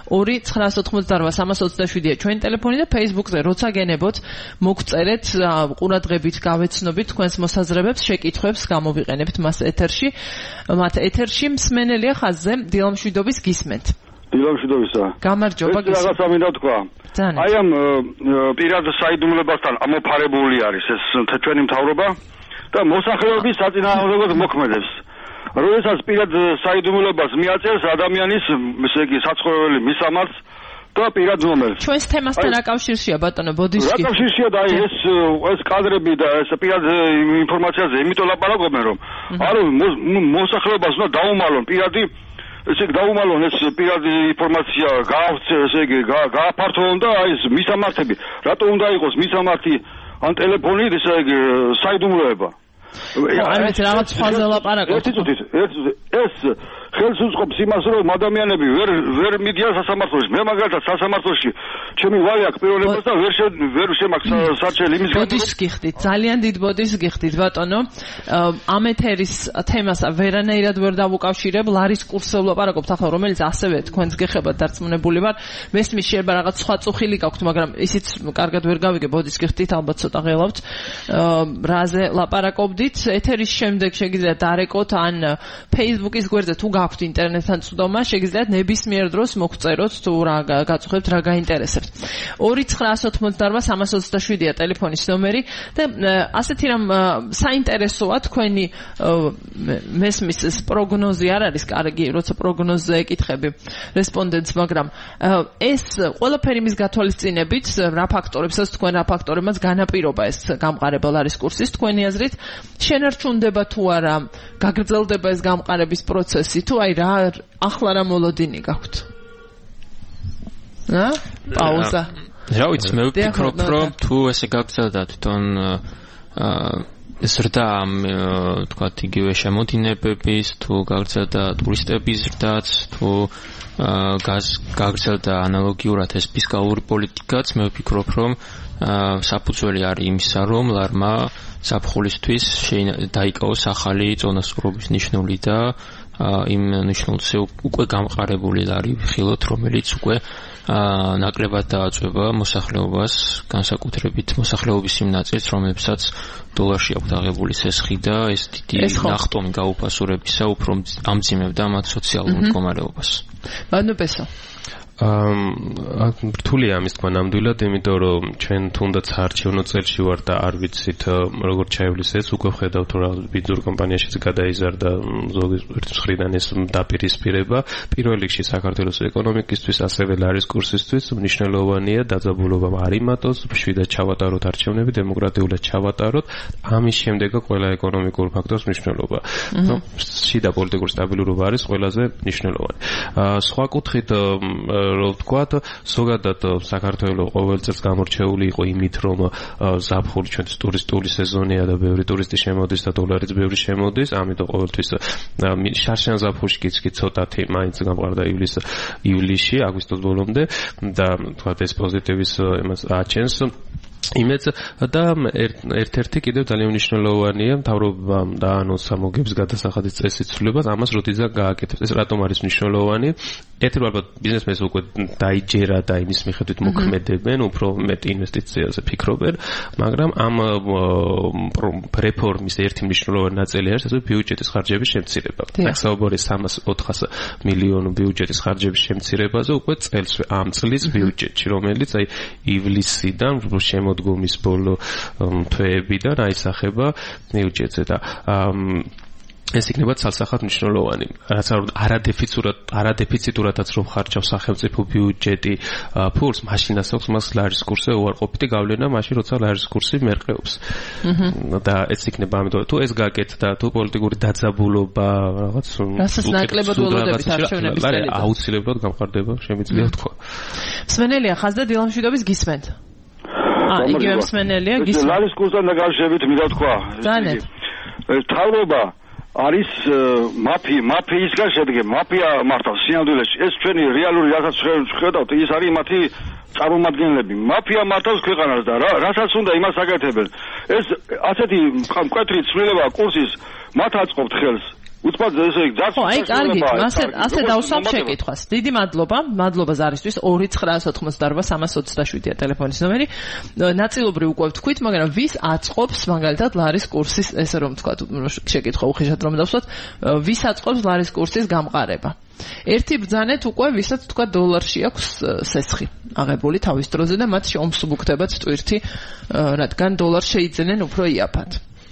2988327-ია ჩვენი ტელეფონი და Facebook-ზე როცა გენებოთ მოგწერეთ ყურადღებით გავეცნობით თქვენს მოსაზრებებს, შეკითხვებს გამოვიყენებთ მას ეთერში. მათ ეთერში მსმენელია ხაზზე დილამშვიდობის გისმენთ. დილამშვიდობისა. გამარჯობა გისმენთ. რაღაცა მინდა თქვა. აი ამ პირად საიდუმლებასთან ამოფარებული არის ეს ჩვენი მთავრობა. და მოსახლეობის საწინააღმდეგოდ მოქმედებს. როდესაც პირად საიდუმლოებას მიაწერს ადამიანის, ესე იგი, საცხოვრებელი მისამართს და პირად ნომერს. ჩვენს თემასთან რა კავშირშია ბატონო ბოდისკი? რა კავშირშია და ეს კადრები და ეს პირად ინფორმაციაზე იმიტომ ლაპარაკობენ რომ არ მოსახლეობას უნდა დაუმალონ პირადი ესე იგი დაუმალონ ეს პირადი ინფორმაცია გაავრცელონ, ესე იგი გააფართოვონ და აი ეს მისამართები რატო უნდა იყოს მისამართი ან ტელეფონი ესე იგი საიდუმლოება. არის რაღაც ფაზა ლაპარაკობთ. ეს ხელს უწყობს იმას რომ ადამიანები ვერ მიდიან სასამართლოში. მე მაგალითად სასამართლოში ჩემი ვარი აქვს პიროვნებას და ვერ შემაქვს საჩელი იმის გამო. ბოდის გიხდით, ძალიან დიდ ბოდის გიხდით ბატონო. ამ ეთერის თემას ვერანაირად ვერ დავუკავშირებ, ლარის კურსზე ვლაპარაკობთ ახლა, რომელიც ასევე თქვენს გეხებათ დარწმუნებული ვარ. მესმის შეიძლება რაღაც სხვა წუხილი გაქვთ, მაგრამ ისიც კარგად ვერ გავიგე, ბოდის გიხდით, ალბათ ცოტა ღელავთ. რაზე ლაპარაკობდით? ეთერის შემდეგ შეგიძლიათ დარეკოთ ან Facebook-ის გვერდზე თუ გაქვთ ინტერნეტთან წვდომა, შეგიძლიათ ნებისმიერ დროს მოგწეროთ თუ რა გაწუხებთ, რა გაინტერესებთ. 2988327-ია ტელეფონის ნომერი და ასეთი რამ საინტერესოა თქვენი მესმის პროგნოზი არ არის კარგი, როცა პროგნოზზე ეკითხები რესპონდენტს, მაგრამ ეს ყველაფერი მის გათვალისწინებით რა ფაქტორებსაც თქვენ რა ფაქტორებმაც განაპირობა ეს გამყარება ლარის კურსის თქვენი აზრით შენარჩუნდება თუ არა, გაგრძელდება ეს გამყარების პროცესი თუ აი რა ახლა რა მოლოდინი გაქვთ? პაუზა. რა ვიცი, მე ვფიქრობ, რომ თუ ესე გაგრძელდა თვითონ ზრდა თქვათ იგივე შემოდინებების, თუ გაგრძელდა ტურისტების ზრდაც, თუ გაგრძელდა ანალოგიურად ეს ფისკალური პოლიტიკაც, მე ვფიქრობ, რომ საფუძველი არის იმისა, რომ ლარმა საფხულისთვის დაიკავოს ახალი წონასწორობის ნიშნული და იმ ნიშნულზე უკვე გამყარებული ლარი ვიხილოთ, რომელიც უკვე ნაკლებად დააწვება მოსახლეობას, განსაკუთრებით მოსახლეობის იმ ნაწილს, რომლებსაც დოლარში აქვს აღებული ცესხი და ეს დიდი ნახტომი გაუფასურებისა უფრო ამძიმებდა მათ სოციალურ მდგომარეობას. ბანუპესო რთულია ამის თქვა ნამდვილად, იმიტომ რომ ჩვენ თუნდაც არჩევნო წელში ვარ და არ ვიცით როგორ ჩაივლის ეს, უკვე ხედავთ რომ ბიზნეს კომპანიაშიც გადაიზარდა ზოგი მხრიდან ეს დაპირისპირება. პირველ რიგში საქართველოს ეკონომიკისთვის, ასევე ლარის კურსისთვის მნიშვნელოვანია დაძაბულობა არ იმატოს, შვიდად ჩავატაროთ არჩევნები, დემოკრატიულად ჩავატაროთ. ამის შემდეგა ყველა ეკონომიკურ ფაქტორს მნიშვნელობა. შიდა პოლიტიკური სტაბილურობა არის ყველაზე მნიშვნელოვანი. სხვა კუთხით რომ ვთქვათ, ზოგადად საქართველოს ყოველ წელს გამორჩეული იყო იმით, რომ ზაფხული ჩვენთვის ტურისტული სეზონია და ბევრი ტურისტი შემოდის და დოლარიც ბევრი შემოდის, ამიტომ ყოველთვის შარშან ზაფხულში კი ცოტათი მაინც გამყარდა ივლისში, აგვისტოს ბოლომდე და ვთქვათ ეს პოზიტივის იმას აჩენს. იმეც და ერთ-ერთი კიდევ ძალიან მნიშვნელოვანია მთავრობამ დაანონსა მოგებს გადასახადის წესის ცვლილებას ამას როდესაც გააკეთებს ეს რატომ არის მნიშვნელოვანი ერთი ალბათ ბიზნესმენს უკვე დაიჯერა და იმის მიხედვით მოქმედებენ უფრო მეტ ინვესტიციაზე ფიქრობენ მაგრამ ამ რეფორმის ერთი მნიშვნელოვანი ნაწილი არის ასე ბიუჯეტის ხარჯების შემცირება საუბარი 300-400 მილიონი ბიუჯეტის ხარჯების შემცირებაზე უკვე წელს ამ წლის ბიუჯეტში რომელიც აი ივლისიდან შემოდგომის ბოლო თვეებიდან აისახება ბიუჯეტზე და ეს იქნება ცალსახად მნიშვნელოვანი რაც არადეფიციტურადაც რომ ხარჯავს სახელმწიფო ბიუჯეტი ფულს მაშინაც აქვს მას ლარის კურსზე უარყოფითი გავლენა მაშინ როცა ლარის კურსი მერყეობს და ეს იქნება ამიტომ თუ ეს გაკეთდა თუ პოლიტიკური დაძაბულობა რაღაც რასაც ნაკლებად ველოდებით არჩევნების წელიწად აუცილებლად გამყარდება შემიძლია თქვა მსმენელია ხაზდა დილამშვიდობის გისმენთ იგივე მსმენელია გისმენთ ლარის კურსთან დაკავშირებით მინდა თქვა თავრობა არის მაფიისგან შედგება მაფია მართავს სინამდვილეში ეს ჩვენი რეალური რასაც ხედავთ ის არის მათი წარმომადგენლები მაფია მართავს ქვეყანას და რასაც უნდა იმას აკეთებენ ეს ასეთი მკვეთრი ცვლილება კურსის მათ აწყობთ ხელს უცბად ესე ხო აი კარგი ასე დავსვამ შეკითხვას დიდი მადლობა ზარისთვის 29988 ტელეფონის ნომერი ნაწილობრივ უკვე ვთქვით მაგრამ ვის აწყობს მაგალითად ლარის კურსის ესე რომ ვთქვათ შეკითხვა უხეშად რომ დავსვათ ვის აწყობს ლარის კურსის გამყარება ერთი ბრძანეთ უკვე ვისაც თქვა დოლარში აქვს სესხი აღებული თავის დროზე და მათ შეუმსუბუქდებათ ტვირთი რადგან დოლარს შეიძენენ უფრო იაფად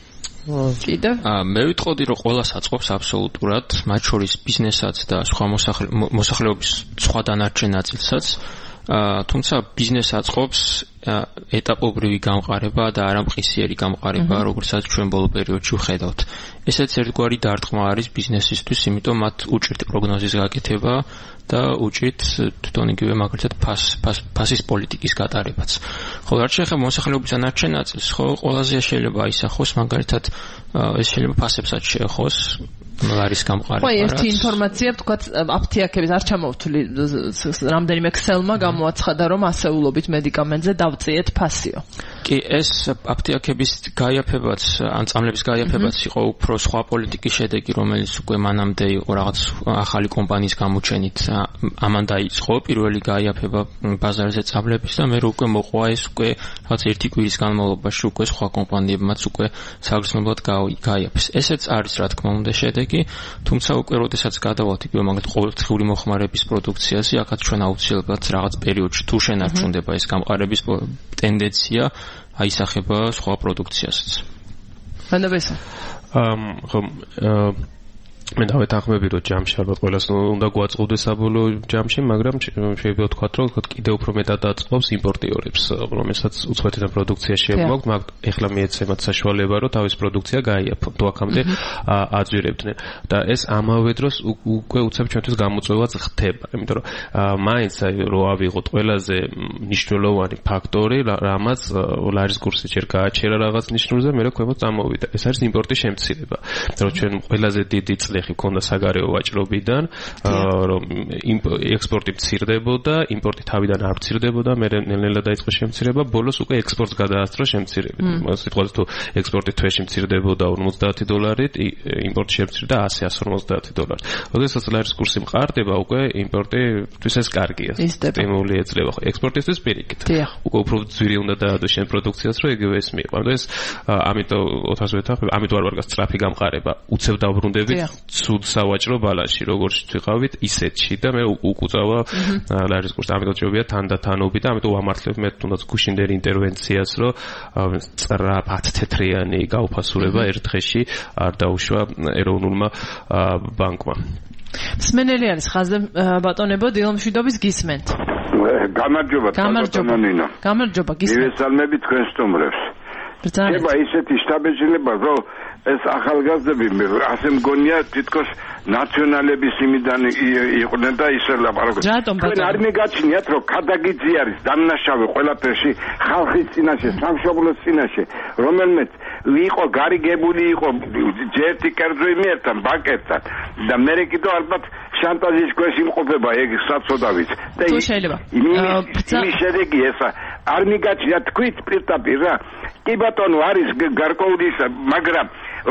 მე ვიტყოდი რომ ყველას აწყობს აბსოლუტურად მათ შორის ბიზნესაც და სხვა მოსახლეობის სხვა დანარჩენ ნაწილსაც თუმცა ბიზნეს აწყობს ეტაპობრივი გამყარება და არამყისიერი გამყარება როგორცაც ჩვენ ბოლო პერიოდში ვხედავთ ესეც ერთგვარი დარტყმა არის ბიზნესისთვის იმიტომ მათ უჭირთ პროგნოზის გაკეთება და უჭირთ თვითონ იგივე მაგალითად ფასის პოლიტიკის გატარებაც ხოლო რაც შეეხება მოსახლეობის დანარჩენ ნაწილს ხო ყველაზე შეიძლება აისახოს მაგალითად ეს შეიძლება ფასებსაც შეეხოს ლარის გამყარება. ხო, ერთი ინფორმაცია ვთქვათ, აფთიაქების არ ჩამოვთვლი რამდენიმე ქსელმა გამოაცხადა, რომ ასეულობით medicament-ზე დავწიეთ ფასიო. კი, ეს აფთიაქების გაიაფებაც, ან წამლების გაიაფებაც იყო უფრო სხვა პოლიტიკის შედეგი, რომელიც უკვე მანამდე იყო რაღაც ახალი კომპანიის გამოჩენით. ამან დაიწყო პირველი გაიაფება ბაზარზე წამლების და მე უკვე მოყვა ეს უკვე რაღაც ერთი კვირის განმავლობაში უკვე სხვა კომპანიებმაც უკვე საგრძნობლად გაიაფეს. ესეც არის რა თქმა უნდა შედეგი, თუმცა უკვე როდესაც გადავალთ იგივე მაგალითად ყოველდღიური მოხმარების პროდუქციაზე, აქაც ჩვენ აუცილებლად რაღაც პერიოდში თუ შენარჩუნდება ეს გამყარების ტენდენცია აისახება სხვა პროდუქციასაც. მანდაბესა. მე დავეთანხმები რომ ჯამში ალბათ ყველას უნდა გვაწყობდეს საბოლოო ჯამში, მაგრამ შეიძლება ვთქვათ რომ კიდევ უფრო მეტად აწყობს იმპორტიორებს, რომელსაც უცხოეთიდან პროდუქცია შემოაქვთ, მაგრამ ეხლა მიეცემათ საშუალება რომ თავის პროდუქცია გაიაფონ, თუ აქამდე აძვირებდნენ და ეს ამავე დროს უკვე უცებ ჩვენთვის გამოწვევაც ხდება, იმიტომ რომ მაინც რო ავიღოთ ყველაზე მნიშვნელოვანი ფაქტორი, რამაც ლარის კურსი ჯერ გააჩერა რაღაც ნიშნულზე, მე ქვემოთ წამოვიდა. ეს არის იმპორტის შემცირება. რომ ჩვენ ყველაზე დიდი ლეხი ქონდა საგარეო ვაჭრობიდან, რომ ექსპორტი მცირდებოდა, იმპორტი თავიდან არ მცირდებოდა, მე ნელ-ნელა დაიწყო შემცირება, ბოლოს უკვე ექსპორტს გადაასწრო შემცირებით. სიტყვაზე თუ ექსპორტი თვეში მცირდებოდა $50, იმპორტი შემცირდა $100-150. როდესაც ლარის კურსი მყარდება, უკვე იმპორტისთვის ეს კარგია. სტიმული ეძლევა. ექსპორტისთვის პირიქით. უკვე უფრო ძვირი უნდა დაადო შენ პროდუქციას, რომ იგივე ეს მიიღო. ეს ამიტომ 400 ამიტომ არ ვარგას სწრაფი გამყარება. უცებ დაბრუნდებით ცუდ სავაჭრო ბალანსში, როგორც ვიყავით ისეთში და მე უკუწავა ლარის კურსს. ამიტომ ჯობია თანდათანობით და ამიტომ ვამართლებ მე თუნდაც გუშინდელი ინტერვენციას, რომ სწრაფად თეთრიანი გაუფასურება ერთ დღეში არ დაუშვა ეროვნულმა ბანკმა. მსმენელი არის ხაზზე ბატონებო, დილამშვიდობის გისმენთ. გამარჯობა, ბატონო. გამარჯობა, გისმენთ. მივესალმები თქვენ სტუმრებს. ბრძანეთ. ისეთი შტაბეჭდილება, რომ ეს ახალგაზრდები ასე მგონია თითქოს ნაციონალების იმიდან იყვნენ და ისე ლაპარაკობენ. თქვენ არ მეგაჩნიათ რომ ქადაგიძე არის დამნაშავე ყველაფერში ხალხის წინაშე, სამშობლოს წინაშე, რომელმეც იყო გარიგებული იყო ჯერთი კერძო იმერთან, ბაკეთთან და მე კიდევ ალბათ შანტაჟის ქვეშ იმყოფება ეგ საწოდავით. და თუ შეიძლება. იმის შედეგი ესა არ მიგაჩნია თქვით პირდაპირ რა კი ბატონო არის გარკვეული მაგრამ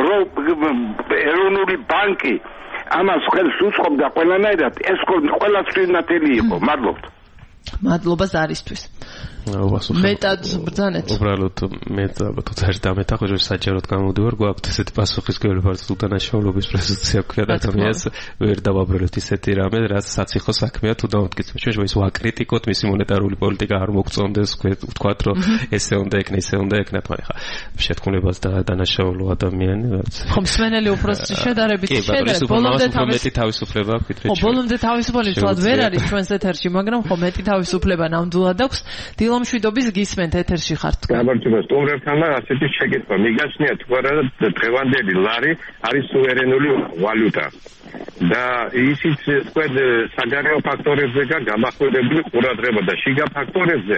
ეროვნული ბანკი ამას ხელს უწყობდა ყველანაირად ეს ყველა წვრილნათელი იყო მადლობა ზარისთვის მეტად ბრძანეთ უბრალოდ მე თვითონ დამეთახო რომ საჯაროდ გამოდივარ გვაქვს ესეთი პასუხისმგებელი ფართო უდანაშაულობის პრეზიდენცია ქვია და თუმცა ვერ დავაბრუნებთ ისეთი რამე რაც საციხო საქმეა თუ დამტკიცებ ჩვენ ის ვაკრიტიკოთ მისი მონეტარული პოლიტიკა არ მოგწონდეს ვთქვათ რომ ესე უნდა ეკნა ისე უნდა ეკნა თქო ხა შეთქმულებას და დანაშაულო ადამიანი რაც ხო მსმენელი უბრალოდ შედარებით ბოლომდე თავისუფლება ვქით ხო ბოლომდე თავისუფლება ვერ არის ჩვენს ეთერში მაგრამ ხო მეტი თავისუფლება ნამდვილად აქვს მშვიდობის გისმენთ ეთერში ხართ თქვენ. გამარჯობა, სტუმრებთან ასეთი შეკითხვა. მიგაჩნია თუ არა დღევანდელი ლარი არის სუვერენული ვალუტა. და ისიც თქვენ საგარეო ფაქტორებზე გამახვილებული ყურადღება და შიგა ფაქტორებზე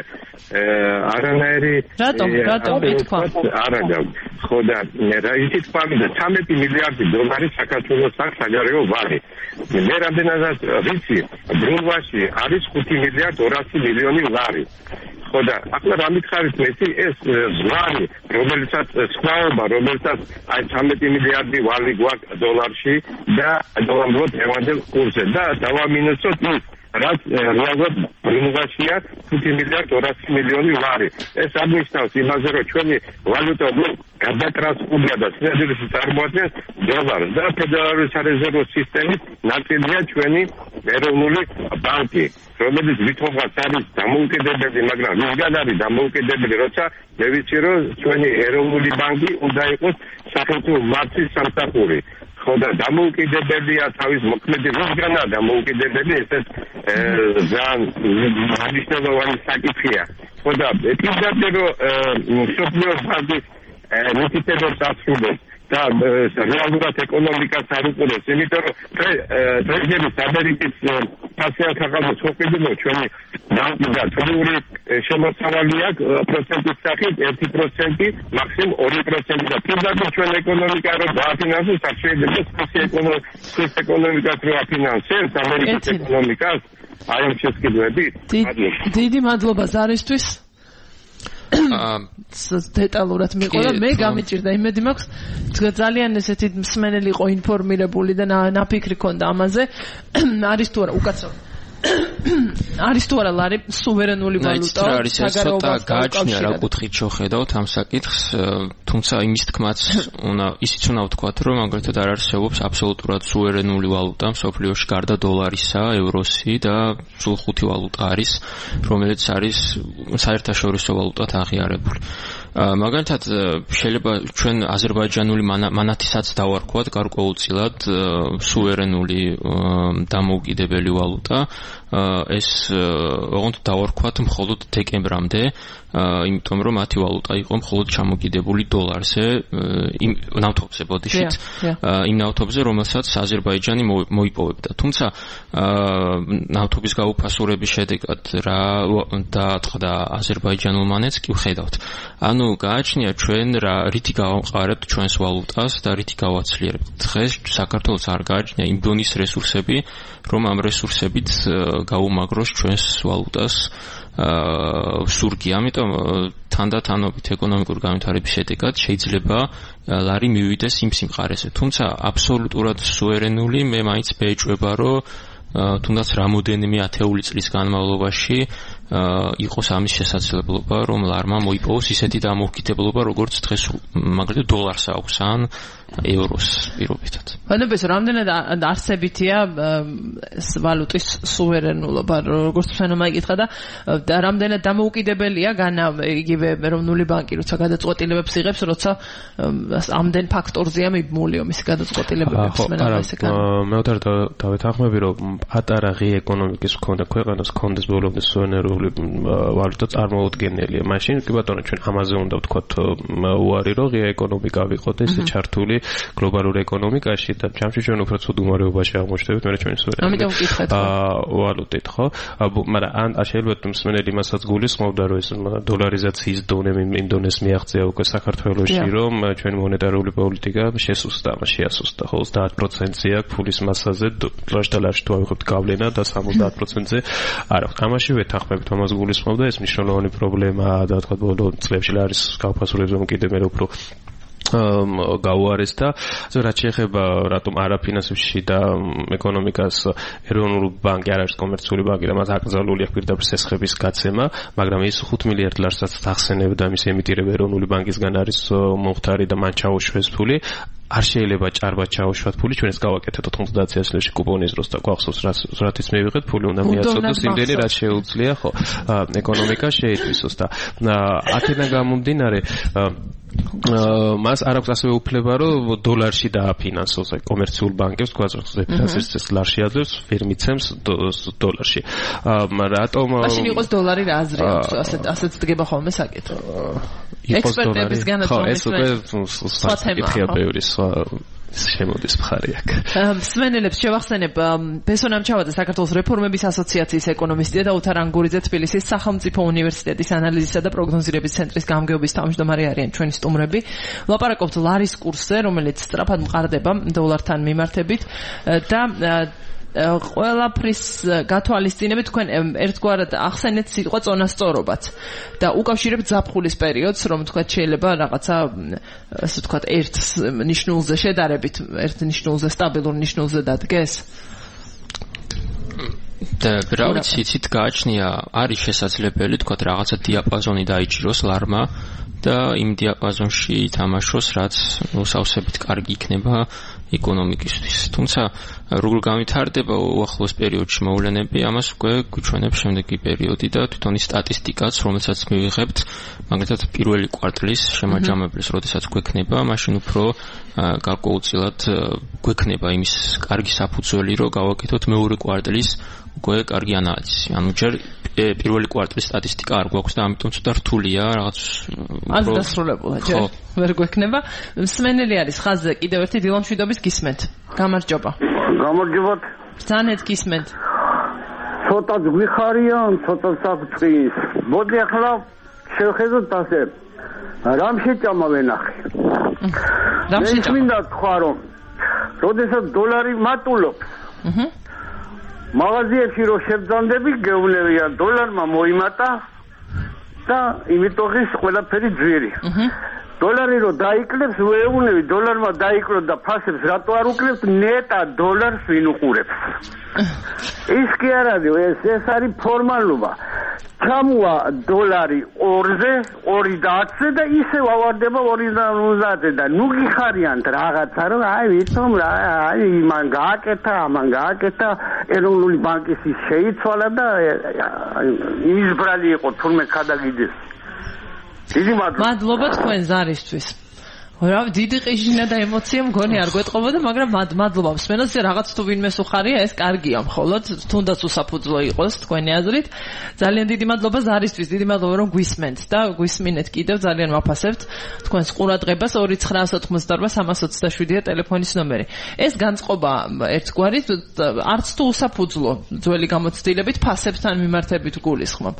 არანაირი რატომ ითქვა? არა ხო და ისიც პამიდა 13 მილიარდი დოლარი საქართველოს აქვს საგარეო ვალი. მე რამდენადაც ვიცი, ბრუნვაში არის 5 მილიარდ 200 მილიონი ლარი. ხო და ახლა რა მითხარით მეცი ეს ზვარი რომელსაც სხვაობა რომელსაც აი 13 მილიარდი ვალი გვაქვს დოლარში და დოლარს ევანდელ კურსზე და დავამინოცოთ რაც რეალურად ბრუნვაშია 5 მილიარდ 200 მილიონი ლარი ეს აღნიშნავს იმაზე რომ ჩვენი ვალუტა გადატრანსფერია და სინამდვილეში წარმოადგენს დოლარს და ფედერალური სარეზერვო სისტემის ნაწილია ჩვენი ეროვნული ბანკი რომელიც ვითომაც არის დამოუკიდებელი, მაგრამ ვისგან არის დამოუკიდებელი, როცა მე ვიცი რომ ჩვენი ეროვნული ბანკი უნდა იყოს სახელმწიფო მართვის სამსახური. ხო და დამოუკიდებელია თავის მოქმედი ვისგანაა დამოუკიდებელი, ესეც ძალიან მნიშვნელოვანი საკითხია. ხო და პირდაპირ რომ მსოფლიოს ბანკის მითითებებს ასრულებს და რეალურად ეკონომიკას არ უყურებს, იმიტომ რომ დღეს ამერიკის სასახელო სოფლიო ჩვენი ბანკი და თვიური შემოსავალი აქვს პროცენტის სახით 1%, მაქსიმუმ 2% და პირდაპირ ჩვენ ეკონომიკა რო დააფინანსოს, შეიძლება ეს ეკონომიკას რო აფინანსებს ამერიკის ეკონომიკას, აი ამ შესყიდვებით. დიდი მადლობა ზარისთვის. დეტალურად მიყოლა მე გამიჭირდა იმედი მაქვს ძალიან ესეთი მსმენელი იყო ინფორმირებული და ნაფიქრი ქონდა ამაზე არის თუ არა უკაცრავ არის თუ არა ლარი სუვერენული ვალუტა არის ეს ცოტა გააჩნია რა კუთხით შევხედავთ ამ საკითხს თუმცა იმის თქმაც ისიც უნდა ვთქვათ რომ მაგალითად არ არსებობს აბსოლუტურად სუვერენული ვალუტა მსოფლიოში გარდა დოლარისა, ევროსი და სულ 5 ვალუტა არის რომელიც არის საერთაშორისო ვალუტად აღიარებული მაგალითად შეიძლება ჩვენ აზერბაიჯანული მანათისაც დავარქვათ გარკვეულწილად სუვერენული დამოუკიდებელი ვალუტა ეს ოღონდ დავარქვათ მხოლოდ დეკემბრამდე იმიტომ რომ მათი ვალუტა იყო მხოლოდ ჩამოკიდებული დოლარზე იმ ნავთობზე ბოდიშით იმ ნავთობზე რომელსაც აზერბაიჯანი მოიპოვებდა თუმცა ნავთობის გაუფასურების შედეგად რა დაატყდა აზერბაიჯანულ მანეთს კი ვხედავთ ანუ გააჩნია ჩვენ რა რითი გავამყარებთ ჩვენს ვალუტას და რითი გავაცლიერებთ დღეს საქართველოს არ გააჩნია იმ დონის რესურსები რომ ამ რესურსებით გაუმაგროს ჩვენს ვალუტას სურგი ამიტომ თანდათანობით ეკონომიკური განვითარების შედეგად შეიძლება ლარი მივიდეს იმ სიმყარეზე თუმცა აბსოლუტურად სუვერენული მე მაინც მეეჭვება რომ თუნდაც რამოდენიმე ათეული წლის განმავლობაში იყოს ამის შესაძლებლობა რომ ლარმა მოიპოვოს ისეთი დამოუკიდებლობა როგორც დღეს მაგალითად დოლარს აქვს ან ევროს პირობითად. ვადებს რამდენად არსებითია ვალუტის სუვერენულობა როგორც თქვენ მაიკითხა და რამდენად დამოუკიდებელია განა იგივე ეროვნული ბანკი როცა გადაწყვეტილებებს იღებს როცა ამდენ ფაქტორზეა მიბმული ომის გადაწყვეტილებებს მე ვთარ დავეთანხმები რომ პატარა ღია ეკონომიკის მქონდა ქვეყანას კონდეს ბოლომდე სუვერენული ვალუტა წარმოუდგენელია. მაშინ კი ბატონო ჩვენ ამაზე უნდა ვთქვათ უარი რომ ღია ეკონომიკა ვიყოთ ესე ჩართული გლობალურ ეკონომიკაში და ჯამში ჩვენ უფრო ცუდ მდგომარეობაში აღმოჩნდებით მე ჩვენი სურვილი. ამიტომ ვკითხეთ. ვალუტით ხო? მაგრამ ან შეიძლება მსმენელი მასაც გულისხმობდა რომ ეს დოლარიზაციის დონე იმ დონეს მიაღწია უკვე საქართველოში რომ ჩვენი მონეტარული პოლიტიკა შეასუსტა ხო 30%-ზე აქვს ფულის მასაზე დოლარში თუ ავიღებთ გავლენა და 70%-ზე არა ამაში ვეთანხმებით ამას გულისხმობდა ეს მნიშვნელოვანი პრობლემაა და თქვა ბოლო წლებში არის გაუფასურებს კიდევ მე უფრო გაუარეს და რაც შეეხება რატომ არაფინანსებში და ეკონომიკას ეროვნული ბანკი არ არის კომერციული ბანკი და მას აკრძალული აქვს პირდაპირ სესხების გაცემა მაგრამ ის 5 მილიარდ ლარსაც ახსენებდა მის ემიტირება ეროვნული ბანკისგან არის მომხდარი და მან ჩაუშვეს ფული არ შეიძლება ჭარბად ჩაუშვათ ფული ჩვენ ეს გავაკეთეთ 90 წელიწადში კუპონის დროს და გვახსოვს რაც მივიღეთ ფული უნდა მიაწოდოს იმდენი რაც შეუძლია ხო ეკონომიკა შეითვისოს და აქედან გამომდინარე მას არ აქვს ასევე უფლება რომ დოლარში დააფინანსოს კომერციულ ბანკებს თქვა ფინანსის ლარში აძლევს ფირმიცემს დოლარში რატომ მაშინ იყოს დოლარი რა აზრი აქვს ასეთ დგება ხოლმე საკითხი ექსპერტების განათლების სხვა ბევრი სხვა შემოდის მხარი აქ. მსმენელებს შევახსენებ ბესონამ ჩავადა საქართველოს რეფორმების ასოციაციის ეკონომისტია და უთარ ანგურიძე თბილისის სახელმწიფო უნივერსიტეტის ანალიზისა და პროგნოზირების ცენტრის გამგეობის თავმჯდომარე არიან ჩვენი სტუმრები. ვლაპარაკობთ ლარის კურსზე, რომელიც სწრაფად მყარდება დოლართან მიმართებით და ყველაფრის გათვალისწინებით თქვენ ერთგვარად ახსენეთ სიტყვა წონასწორობაც და უკავშირებთ ზაფხულის პერიოდს რომ თქვა შეიძლება რაღაცა ასე თქვა ერთ ნიშნულზე შედარებით ერთ ნიშნულზე სტაბილურ ნიშნულზე დადგეს და ბრავიც იცით გააჩნია არის შესაძლებელი თქვა რაღაცა დიაპაზონი დაიჭიროს ლარმა და იმ დიაპაზონში ითამაშოს რაც უსავსებით კარგი იქნება ეკონომიკისთვის. თუმცა როგორ განვითარდება უახლოს პერიოდში მოვლენები, ამას უკვე გვიჩვენებს შემდეგი პერიოდი და თვითონ ის სტატისტიკაც, რომელსაც მივიღებთ, მაგალითად პირველი კვარტლის შემაჯამებლის, როდესაც გვექნება, მაშინ უფრო გარკვეულწილად გვექნება იმის კარგი საფუძველი, რომ გავაკეთოთ მეორე კვარტლის უკვე კარგი ანალიზი. ანუ ჯერ პირველი კვარტლის სტატისტიკა არ გვაქვს და ამიტომ ცოტა რთულია რაღაც არ დასრულებულა ჯერ ვერ გვექნება. მსმენელი არის ხაზზე კიდევ ერთი დილამშვიდობის გისმენთ. გამარჯობა. გამარჯობათ. ბრძანეთ გისმენთ. ცოტა გვიხარიან, ცოტა საფრთხის. მოდი ახლა შევხედოთ ასე. რამ შეჭამა ვენახე. რამ შეჭამა? მინდა თქვა რომ როდესაც დოლარი მატულობს. მაღაზიებში რო შევძანდები გეუბნებიან დოლარმა მოიმატა და იმიტომ ის ყველაფერი ძვირი. დოლარი რო დაიკლებს ვეუბნები დოლარმა დაიკლო და ფასებს რატო არ უკლებს ნეტა დოლარს ვინ უყურებს. ის კი არ არის ეს არის ფორმალობა. ჩამოვა დოლარი 2-ზე 2.10-ზე და ისე ავარდება 2.50-ზე და ნუ გიხარიანთ რაღაცა რომ აი ვიცომ რა აი მან გააკეთა ეროვნული ბანკის შეიცვალა და ისბრალი იყო თურმე ხადაგიძეს. დიდი მადლობა თქვენ ზარისთვის. რა დიდი ყიჟინა და ემოცია მგონი არ გვეტყობოდა, მაგრამ მადლობა მსმენელს რაღაც თუ ვინმეს უხარია, ეს კარგია მხოლოდ, თუნდაც უსაფუძვლო იყოს თქვენი აზრით. ძალიან დიდი მადლობა ზარისთვის, დიდი მადლობა რომ გვისმენთ და გვისმინეთ კიდევ ძალიან ვაფასებთ თქვენს ყურადღებას 2988327-ია ტელეფონის ნომერი. ეს განწყობა ერთგვარით არც თუ usაფუძვლო ძველი გამოცდილებით ფასებთან მიმართებით გულისხმობ.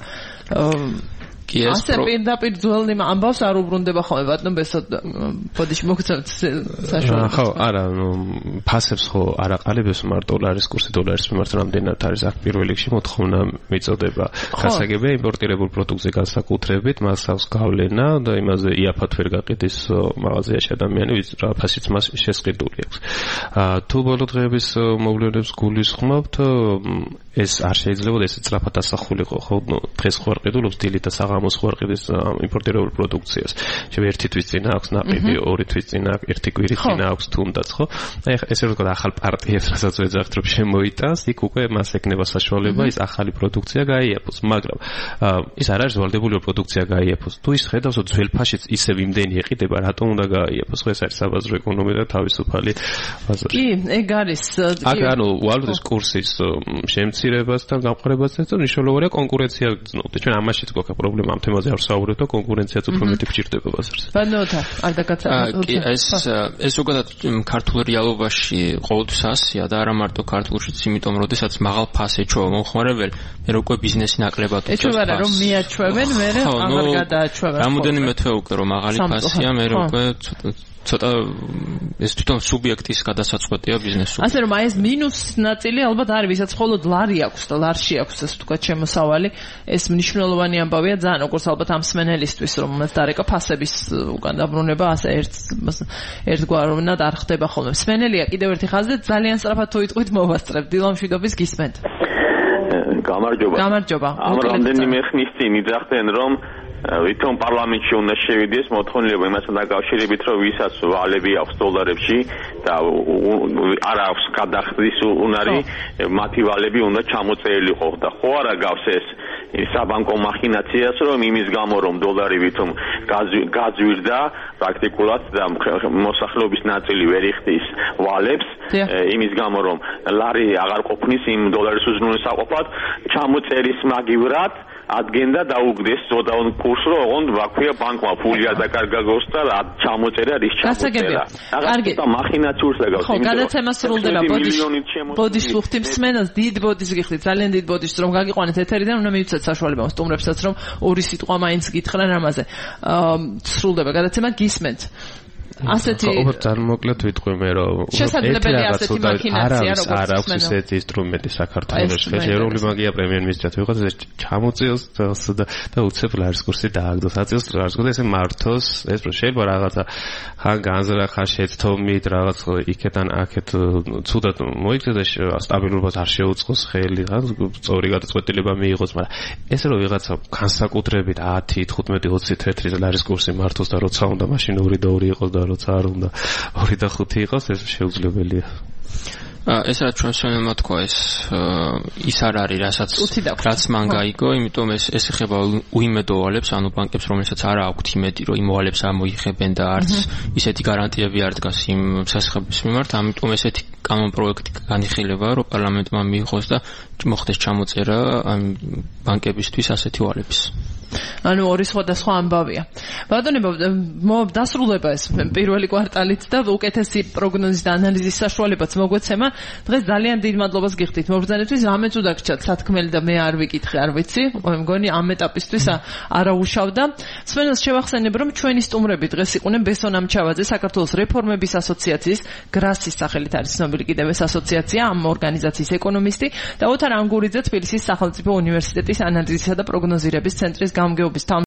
ასე პირდაპირ ძველნი ამბავს არ უბრუნდება ხოლმე ბატონ ბესო ბოდიში მოგწევთ საშუალებას ხო არა ფასებს ხო არ აყალიბებს მარტო დოლარის კურსი დოლარის მიმართ რამდენად არის აქ პირველ რიგში მოთხოვნა მიწოდება გასაგებია იმპორტირებულ პროდუქტზე განსაკუთრებით მას აქვს გავლენა და იმაზე იაფად ვერ გაყიდის მაღაზიაში ადამიანი ვინც რა ფასიც მას შესყიდული აქვს თუ ბოლო დღეების მოვლენებს გულისხმობთ ეს არ შეიძლება ეს სწრაფად ასახულიყო ხო დღეს ხო არ ყიდულობს დილით და საღამოს ხო არ ყიდის იმპორტირებულ პროდუქციას შეიძლება ერთი თვის წინ აქვს ნაყიდი ორი თვის წინ აქვს ერთი კვირის წინ აქვს თუნდაც ხო აი ესე რომ თქვა ახალ პარტიებს რასაც ვეძახთ რომ შემოიტანს იქ უკვე მას ეკნება საშუალება ის ახალი პროდუქცია გაიაფოს მაგრამ ის არ არის ვალდებული პროდუქცია გაიაფოს თუ ის ხედავს რომ ძველ ფაშიც ისევ იმდენი ეყიდება რატომ უნდა გაიაფოს ხო ეს არის საბაზრო ეკონომიკა თავისუფალი ბაზარი კი ეგ არის აქ ანუ ვალუტის კურსის შემცირებასთან გამყარებასთან მნიშვნელოვანია კონკურენცია გრძნობს ჩვენ ამაშიც გვაქვს პრობლემა ამ თემაზე არ ვსაუბრებ და კონკურენციაც უფრო მეტი გჭირდება ბაზარზე. ბანოთა, არ დაგაცანოთ. კი, ეს ზოგადად ქართულ რეალობაში ყოველთვის ასია და არა მარტო ქართულშიც, იმიტომ როდესაც მაღალ ფასს ეჩვევა მომხმარებელი, მე უკვე ბიზნესი ნაკლებად უწევს. ეჩვევა რომ მიაჩვევენ, მე აღარ გადააჩვევენ. რამოდენიმე თვე უკვე რომ მაღალი ფასია, მე უკვე ცოტა ეს თვითონ სუბიექტის გადასაწყვეტია ბიზნესში. ასე რომ აი ეს მინუს ნაწილი ალბათ არის, ვისაც მხოლოდ ლარი აქვს და ლარში აქვს ასე თქვა შემოსავალი, ეს მნიშვნელოვანი ამბავია ძალიან, როგორც ალბათ ამ მსმენელისთვის, რომელსაც დარეკა ფასების უკან დაბრუნება, ასე ერთგვაროვნად არ ხდება ხოლმე. მსმენელია კიდევ ერთი ხაზი და ძალიან სწრაფად თუ იტყვით მოვასწრებ. დილამშვიდობის გისმენთ. გამარჯობა. გამარჯობა. ამ რამდენიმე ხნის წინ იძახდნენ რომ ვითომ პარლამენტში უნდა შევიდეს მოთხოვნილება იმასთან დაკავშირებით, რომ ვისაც ვალები აქვს დოლარებში და არ აქვს გადახდის უნარი, მათი ვალები უნდა ჩამოწერილიყო და ხო არა გავს ეს საბანკო მახინაციას, რომ იმის გამო რომ დოლარი ვითომ გაძვირდა პრაქტიკულად და მოსახლეობის ნაწილი ვერ იხდის ვალებს, იმის გამო რომ ლარი აღარ ყოფნის იმ დოლარის უზრუნველსაყოფად, ჩამოწერის მაგივრად ადგენდა დაუგდეს ზოდაონ კურსს, რომ ოღონდ ვაქვია ბანკმა ფული აზაკარგა გოსტა რა ჩამოწერა რის ჩამოწერა. კარგი. და მახინაციურს დაგავს. ხო, გადაცემა სრულდება. ბოდიშ ვუხტი მსმენელს დიდ ბოდიშს გიხდით, ძალიან დიდ ბოდიშს რომ გაგიყვანეთ ეთერიდან, უნდა მივცეთ საშუალება სტუმრებსაც რომ ორი სიტყვა მაინც გითხრან ამაზე. სრულდება გადაცემა, გისმენთ. ასეთი ძალიან მოკლედ ვიტყვი მე რომ შესაძლებელია ასეთი მახინაცია როგორც არ აქვს ესეთი ინსტრუმენტი საქართველოში. ეროვნული მაგია პრემიერ-მინისტრად ვიღოთ ეს ჩამოწიოს და უცებ ლარის კურსი დააგდოს. აწიოს ლარის კურსი ესე მართოს, ეს შეიძლება რაღაცა ხან განზრახ ხან შეცდომით რაღაც იქიდან აქეთ ცუდად მოიქცეს და სტაბილურობას არ შეუწყოს ხელი, ხან სწორი გადაწყვეტილება მიიღოს, მაგრამ ესე რომ ვიღაცა განსაკუთრებით 10, 15, 20 თეთრი ლარის კურსი მართოს და როცა უნდა მაშინ 2 და 2 იყოს და როცა არ უნდა 2 და 5 იყოს, ეს შეუძლებელია. ეს რაც ჩვენ შემომა თქვა ის არ არის რაც მან გაიგო, იმიტომ ეს ეხება უიმედო ვალებს, ანუ ბანკებს, რომელსაც არ აქვთ იმედი, რომ იმ ვალებს ამოიღებენ და არც ისეთი გარანტიები არ დგას იმ სასახების მიმართ, ამიტომ ესეთი კანონპროექტი განიხილება, რომ პარლამენტმა მიიღოს და მოხდეს ჩამოწერა ამ ბანკებისთვის ასეთი ვალების. ანუ ორი სხვადასხვა ამბავია. ბატონებო, დასრულება ეს პირველი კვარტალით და უკეთესი პროგნოზის და ანალიზის საშუალებაც მოგვეცემა. დღეს ძალიან დიდ მადლობას გიხდით მობრძანებისთვის. რამეც უნდა გრჩათ სათქმელი და მე არ ვიკითხე, არ ვიცი. მე მგონი ამ ეტაპისთვის არაუშავდა. მსმენელს შევახსენებ, რომ ჩვენი სტუმრები დღეს იყვნენ ბესონ ამჩავაძე, საქართველოს რეფორმების ასოციაციის გრასის სახელით არის ცნობილი კიდევ ეს ასოციაცია, ამ ორგანიზაციის ეკონომისტი და ოთარ ანგურიძე, თბილისის სახელმწიფო უნივერსიტეტის ანალიზისა და პროგნოზირების ცენტრის გამგეობის